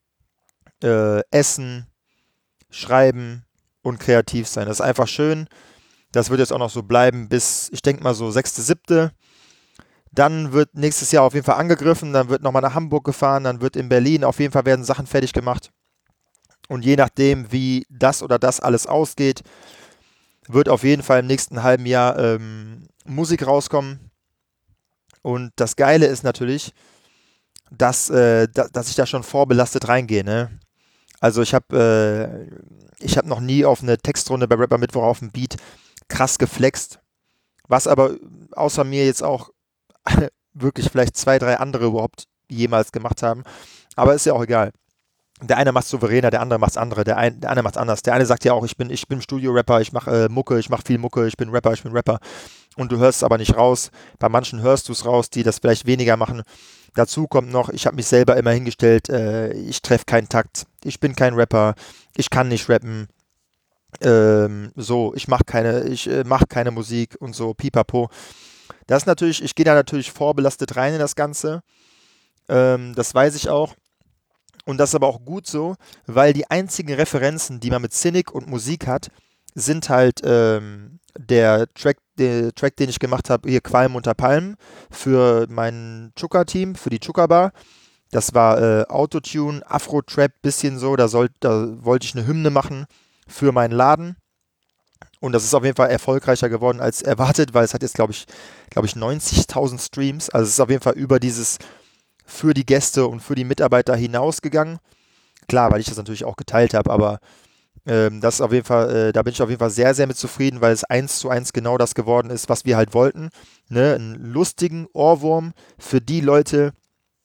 äh, essen, schreiben und kreativ sein. Das ist einfach schön. Das wird jetzt auch noch so bleiben bis, ich denke mal so sechste, siebte. Dann wird nächstes Jahr auf jeden Fall angegriffen, dann wird nochmal nach Hamburg gefahren, dann wird in Berlin auf jeden Fall werden Sachen fertig gemacht. Und je nachdem, wie das oder das alles ausgeht, wird auf jeden Fall im nächsten halben Jahr ähm, Musik rauskommen. Und das Geile ist natürlich, dass, äh, da, dass ich da schon vorbelastet reingehe. Ne? Also ich habe äh, ich hab noch nie auf eine Textrunde bei Rapper Mittwoch auf dem Beat krass geflext. Was aber außer mir jetzt auch wirklich vielleicht zwei, drei andere überhaupt jemals gemacht haben. Aber ist ja auch egal. Der eine macht souveräner, der andere macht's andere, der, ein, der eine macht's anders. Der eine sagt ja auch, ich bin, ich bin Studio-Rapper, ich mache äh, Mucke, ich mache viel Mucke, ich bin Rapper, ich bin Rapper. Und du hörst es aber nicht raus. Bei manchen hörst du es raus, die das vielleicht weniger machen. Dazu kommt noch, ich habe mich selber immer hingestellt, äh, ich treffe keinen Takt, ich bin kein Rapper, ich kann nicht rappen, ähm, so, ich mache keine, ich äh, mache keine Musik und so, pipapo. Das ist natürlich, ich gehe da natürlich vorbelastet rein in das Ganze. Ähm, das weiß ich auch. Und das ist aber auch gut so, weil die einzigen Referenzen, die man mit Cynic und Musik hat, sind halt ähm, der Track, der Track, den ich gemacht habe, hier Qualm unter Palmen für mein Chuka-Team, für die Chuka-Bar. Das war äh, Autotune, Afro-Trap, bisschen so. Da, soll, da wollte ich eine Hymne machen für meinen Laden. Und das ist auf jeden Fall erfolgreicher geworden als erwartet, weil es hat jetzt, glaube ich, glaube ich, neunzigtausend Streams. Also es ist auf jeden Fall über dieses für die Gäste und für die Mitarbeiter hinausgegangen. Klar, weil ich das natürlich auch geteilt habe, aber ähm, das ist auf jeden Fall, äh, da bin ich auf jeden Fall sehr, sehr mit zufrieden, weil es eins zu eins genau das geworden ist, was wir halt wollten. Ne? Einen lustigen Ohrwurm für die Leute,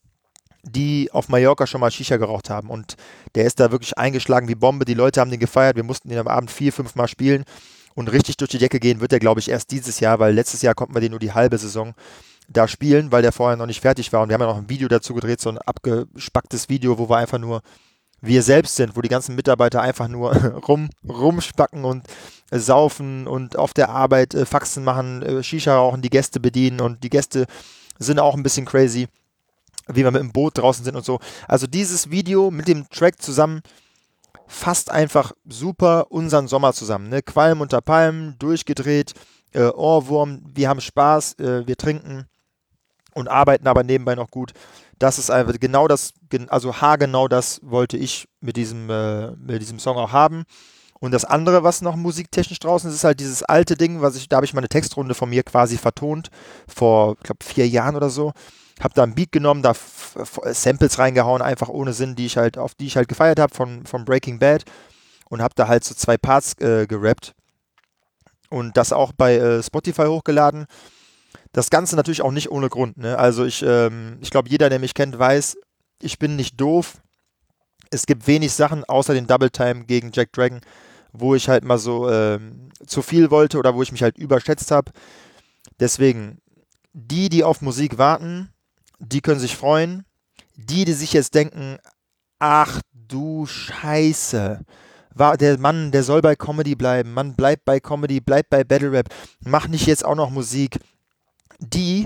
die auf Mallorca schon mal Shisha geraucht haben. Und der ist da wirklich eingeschlagen wie Bombe. Die Leute haben den gefeiert. Wir mussten den am Abend vier, fünf Mal spielen. Und richtig durch die Decke gehen wird der, glaube ich, erst dieses Jahr, weil letztes Jahr konnten wir den nur die halbe Saison da spielen, weil der vorher noch nicht fertig war. Und wir haben ja noch ein Video dazu gedreht, so ein abgespacktes Video, wo wir einfach nur wir selbst sind, wo die ganzen Mitarbeiter einfach nur rum, rumspacken und äh, saufen und auf der Arbeit äh, Faxen machen, äh, Shisha rauchen, die Gäste bedienen und die Gäste sind auch ein bisschen crazy, wie wir mit dem Boot draußen sind und so. Also dieses Video mit dem Track zusammen fasst einfach super unseren Sommer zusammen. Ne? Qualm unter Palmen, durchgedreht, äh, Ohrwurm, wir haben Spaß, äh, wir trinken und arbeiten aber nebenbei noch gut. Das ist einfach genau das, also haargenau das wollte ich mit diesem, äh, mit diesem Song auch haben. Und das andere, was noch musiktechnisch draußen ist, ist halt dieses alte Ding, was ich, da habe ich mal eine Textrunde von mir quasi vertont, vor, ich glaube, vier Jahren oder so. Hab da ein Beat genommen, da f- f- Samples reingehauen, einfach ohne Sinn, die ich halt, auf die ich halt gefeiert habe von, von Breaking Bad und hab da halt so zwei Parts äh, gerappt und das auch bei äh, Spotify hochgeladen. Das Ganze natürlich auch nicht ohne Grund, ne? Also ich, ähm, ich glaube, jeder, der mich kennt, weiß, ich bin nicht doof. Es gibt wenig Sachen außer den Double Time gegen Jack Dragon, wo ich halt mal so ähm, zu viel wollte oder wo ich mich halt überschätzt habe. Deswegen, die, die auf Musik warten, die können sich freuen. Die, die sich jetzt denken, ach du Scheiße, war der Mann, der soll bei Comedy bleiben. Mann, bleibt bei Comedy, bleibt bei Battle Rap. Mach nicht jetzt auch noch Musik. Die,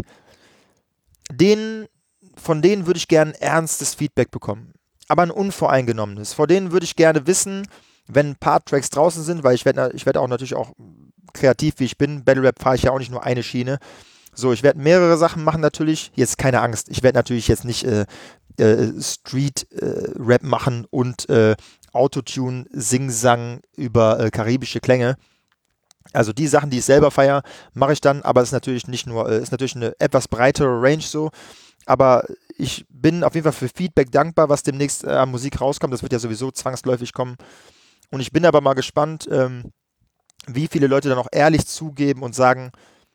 denen, von denen würde ich gerne ernstes Feedback bekommen. Aber ein unvoreingenommenes. Vor denen würde ich gerne wissen, wenn ein paar Tracks draußen sind, weil ich werde ich werd auch natürlich auch kreativ, wie ich bin. Battle Rap fahre ich ja auch nicht nur eine Schiene. So, ich werde mehrere Sachen machen natürlich. Jetzt keine Angst. Ich werde natürlich jetzt nicht äh, äh, Street-Rap machen und äh, Autotune, Sing-Sang über äh, karibische Klänge. Also die Sachen, die ich selber feiere, mache ich dann, aber es ist natürlich nicht nur, äh, ist natürlich eine etwas breitere Range so. Aber ich bin auf jeden Fall für Feedback dankbar, was demnächst äh, an Musik rauskommt. Das wird ja sowieso zwangsläufig kommen. Und ich bin aber mal gespannt, ähm, wie viele Leute dann auch ehrlich zugeben und sagen,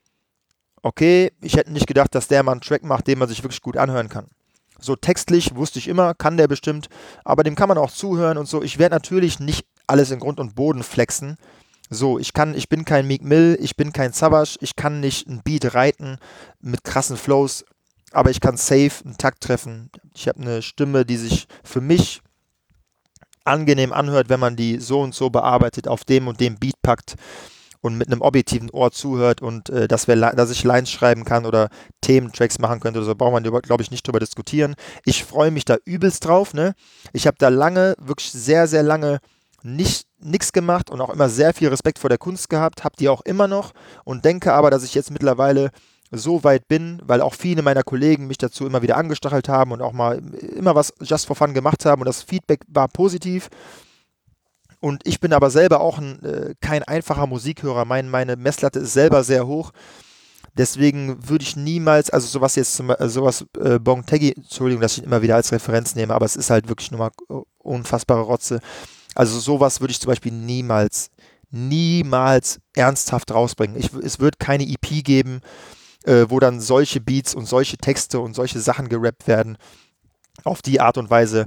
okay, ich hätte nicht gedacht, dass der mal einen Track macht, den man sich wirklich gut anhören kann. So textlich wusste ich immer, kann der bestimmt, aber dem kann man auch zuhören und so. Ich werde natürlich nicht alles in Grund und Boden flexen. So, ich kann, ich bin kein Meek Mill, ich bin kein Savage, ich kann nicht ein Beat reiten mit krassen Flows, aber ich kann safe einen Takt treffen. Ich habe eine Stimme, die sich für mich angenehm anhört, wenn man die so und so bearbeitet, auf dem und dem Beat packt und mit einem objektiven Ohr zuhört und äh, dass, wir, dass ich Lines schreiben kann oder Thementracks machen könnte oder so, braucht man, glaube ich, nicht drüber diskutieren. Ich freue mich da übelst drauf, ne? Ich habe da lange, wirklich sehr, sehr lange nicht nichts gemacht und auch immer sehr viel Respekt vor der Kunst gehabt, habe die auch immer noch und denke aber, dass ich jetzt mittlerweile so weit bin, weil auch viele meiner Kollegen mich dazu immer wieder angestachelt haben und auch mal immer was just for fun gemacht haben und das Feedback war positiv. Und ich bin aber selber auch ein, äh, kein einfacher Musikhörer. Mein, meine Messlatte ist selber sehr hoch. Deswegen würde ich niemals, also sowas jetzt, zum, äh, sowas äh, Bong Taggy, Entschuldigung, dass ich ihn immer wieder als Referenz nehme, aber es ist halt wirklich nur mal äh, unfassbare Rotze. Also sowas würde ich zum Beispiel niemals, niemals ernsthaft rausbringen. Ich, es wird keine E P geben, äh, wo dann solche Beats und solche Texte und solche Sachen gerappt werden. Auf die Art und Weise.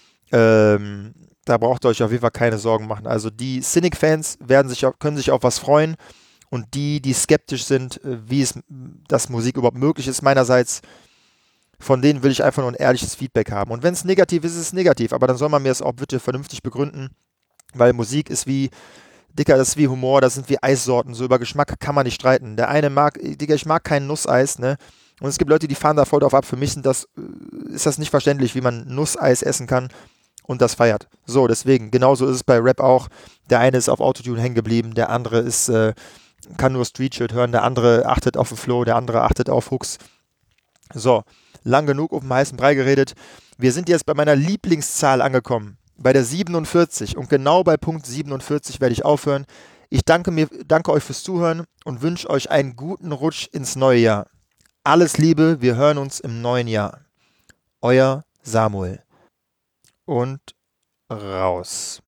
Ähm, da braucht ihr euch auf jeden Fall keine Sorgen machen. Also die Cynic-Fans werden sich auf, können sich auf was freuen und die, die skeptisch sind, äh, wie es, dass Musik überhaupt möglich ist, meinerseits, von denen will ich einfach nur ein ehrliches Feedback haben. Und wenn es negativ ist, ist es negativ, aber dann soll man mir es auch bitte vernünftig begründen, weil Musik ist wie, Dicker, das ist wie Humor, das sind wie Eissorten, so über Geschmack kann man nicht streiten. Der eine mag, Digga, ich mag kein Nusseis, ne? Und es gibt Leute, die fahren da voll drauf ab. Für mich sind das, äh, ist das nicht verständlich, wie man Nusseis essen kann und das feiert. So, deswegen, genauso ist es bei Rap auch. Der eine ist auf Autotune hängen geblieben, der andere ist, äh, kann nur Street Shit hören, der andere achtet auf den Flow, der andere achtet auf Hooks. So, lang genug um den heißen Brei geredet. Wir sind jetzt bei meiner Lieblingszahl angekommen, bei der siebenundvierzig. Und genau bei Punkt siebenundvierzig werde ich aufhören. Ich danke, mir, danke euch fürs Zuhören und wünsche euch einen guten Rutsch ins neue Jahr. Alles Liebe, wir hören uns im neuen Jahr. Euer Samuel. Und raus.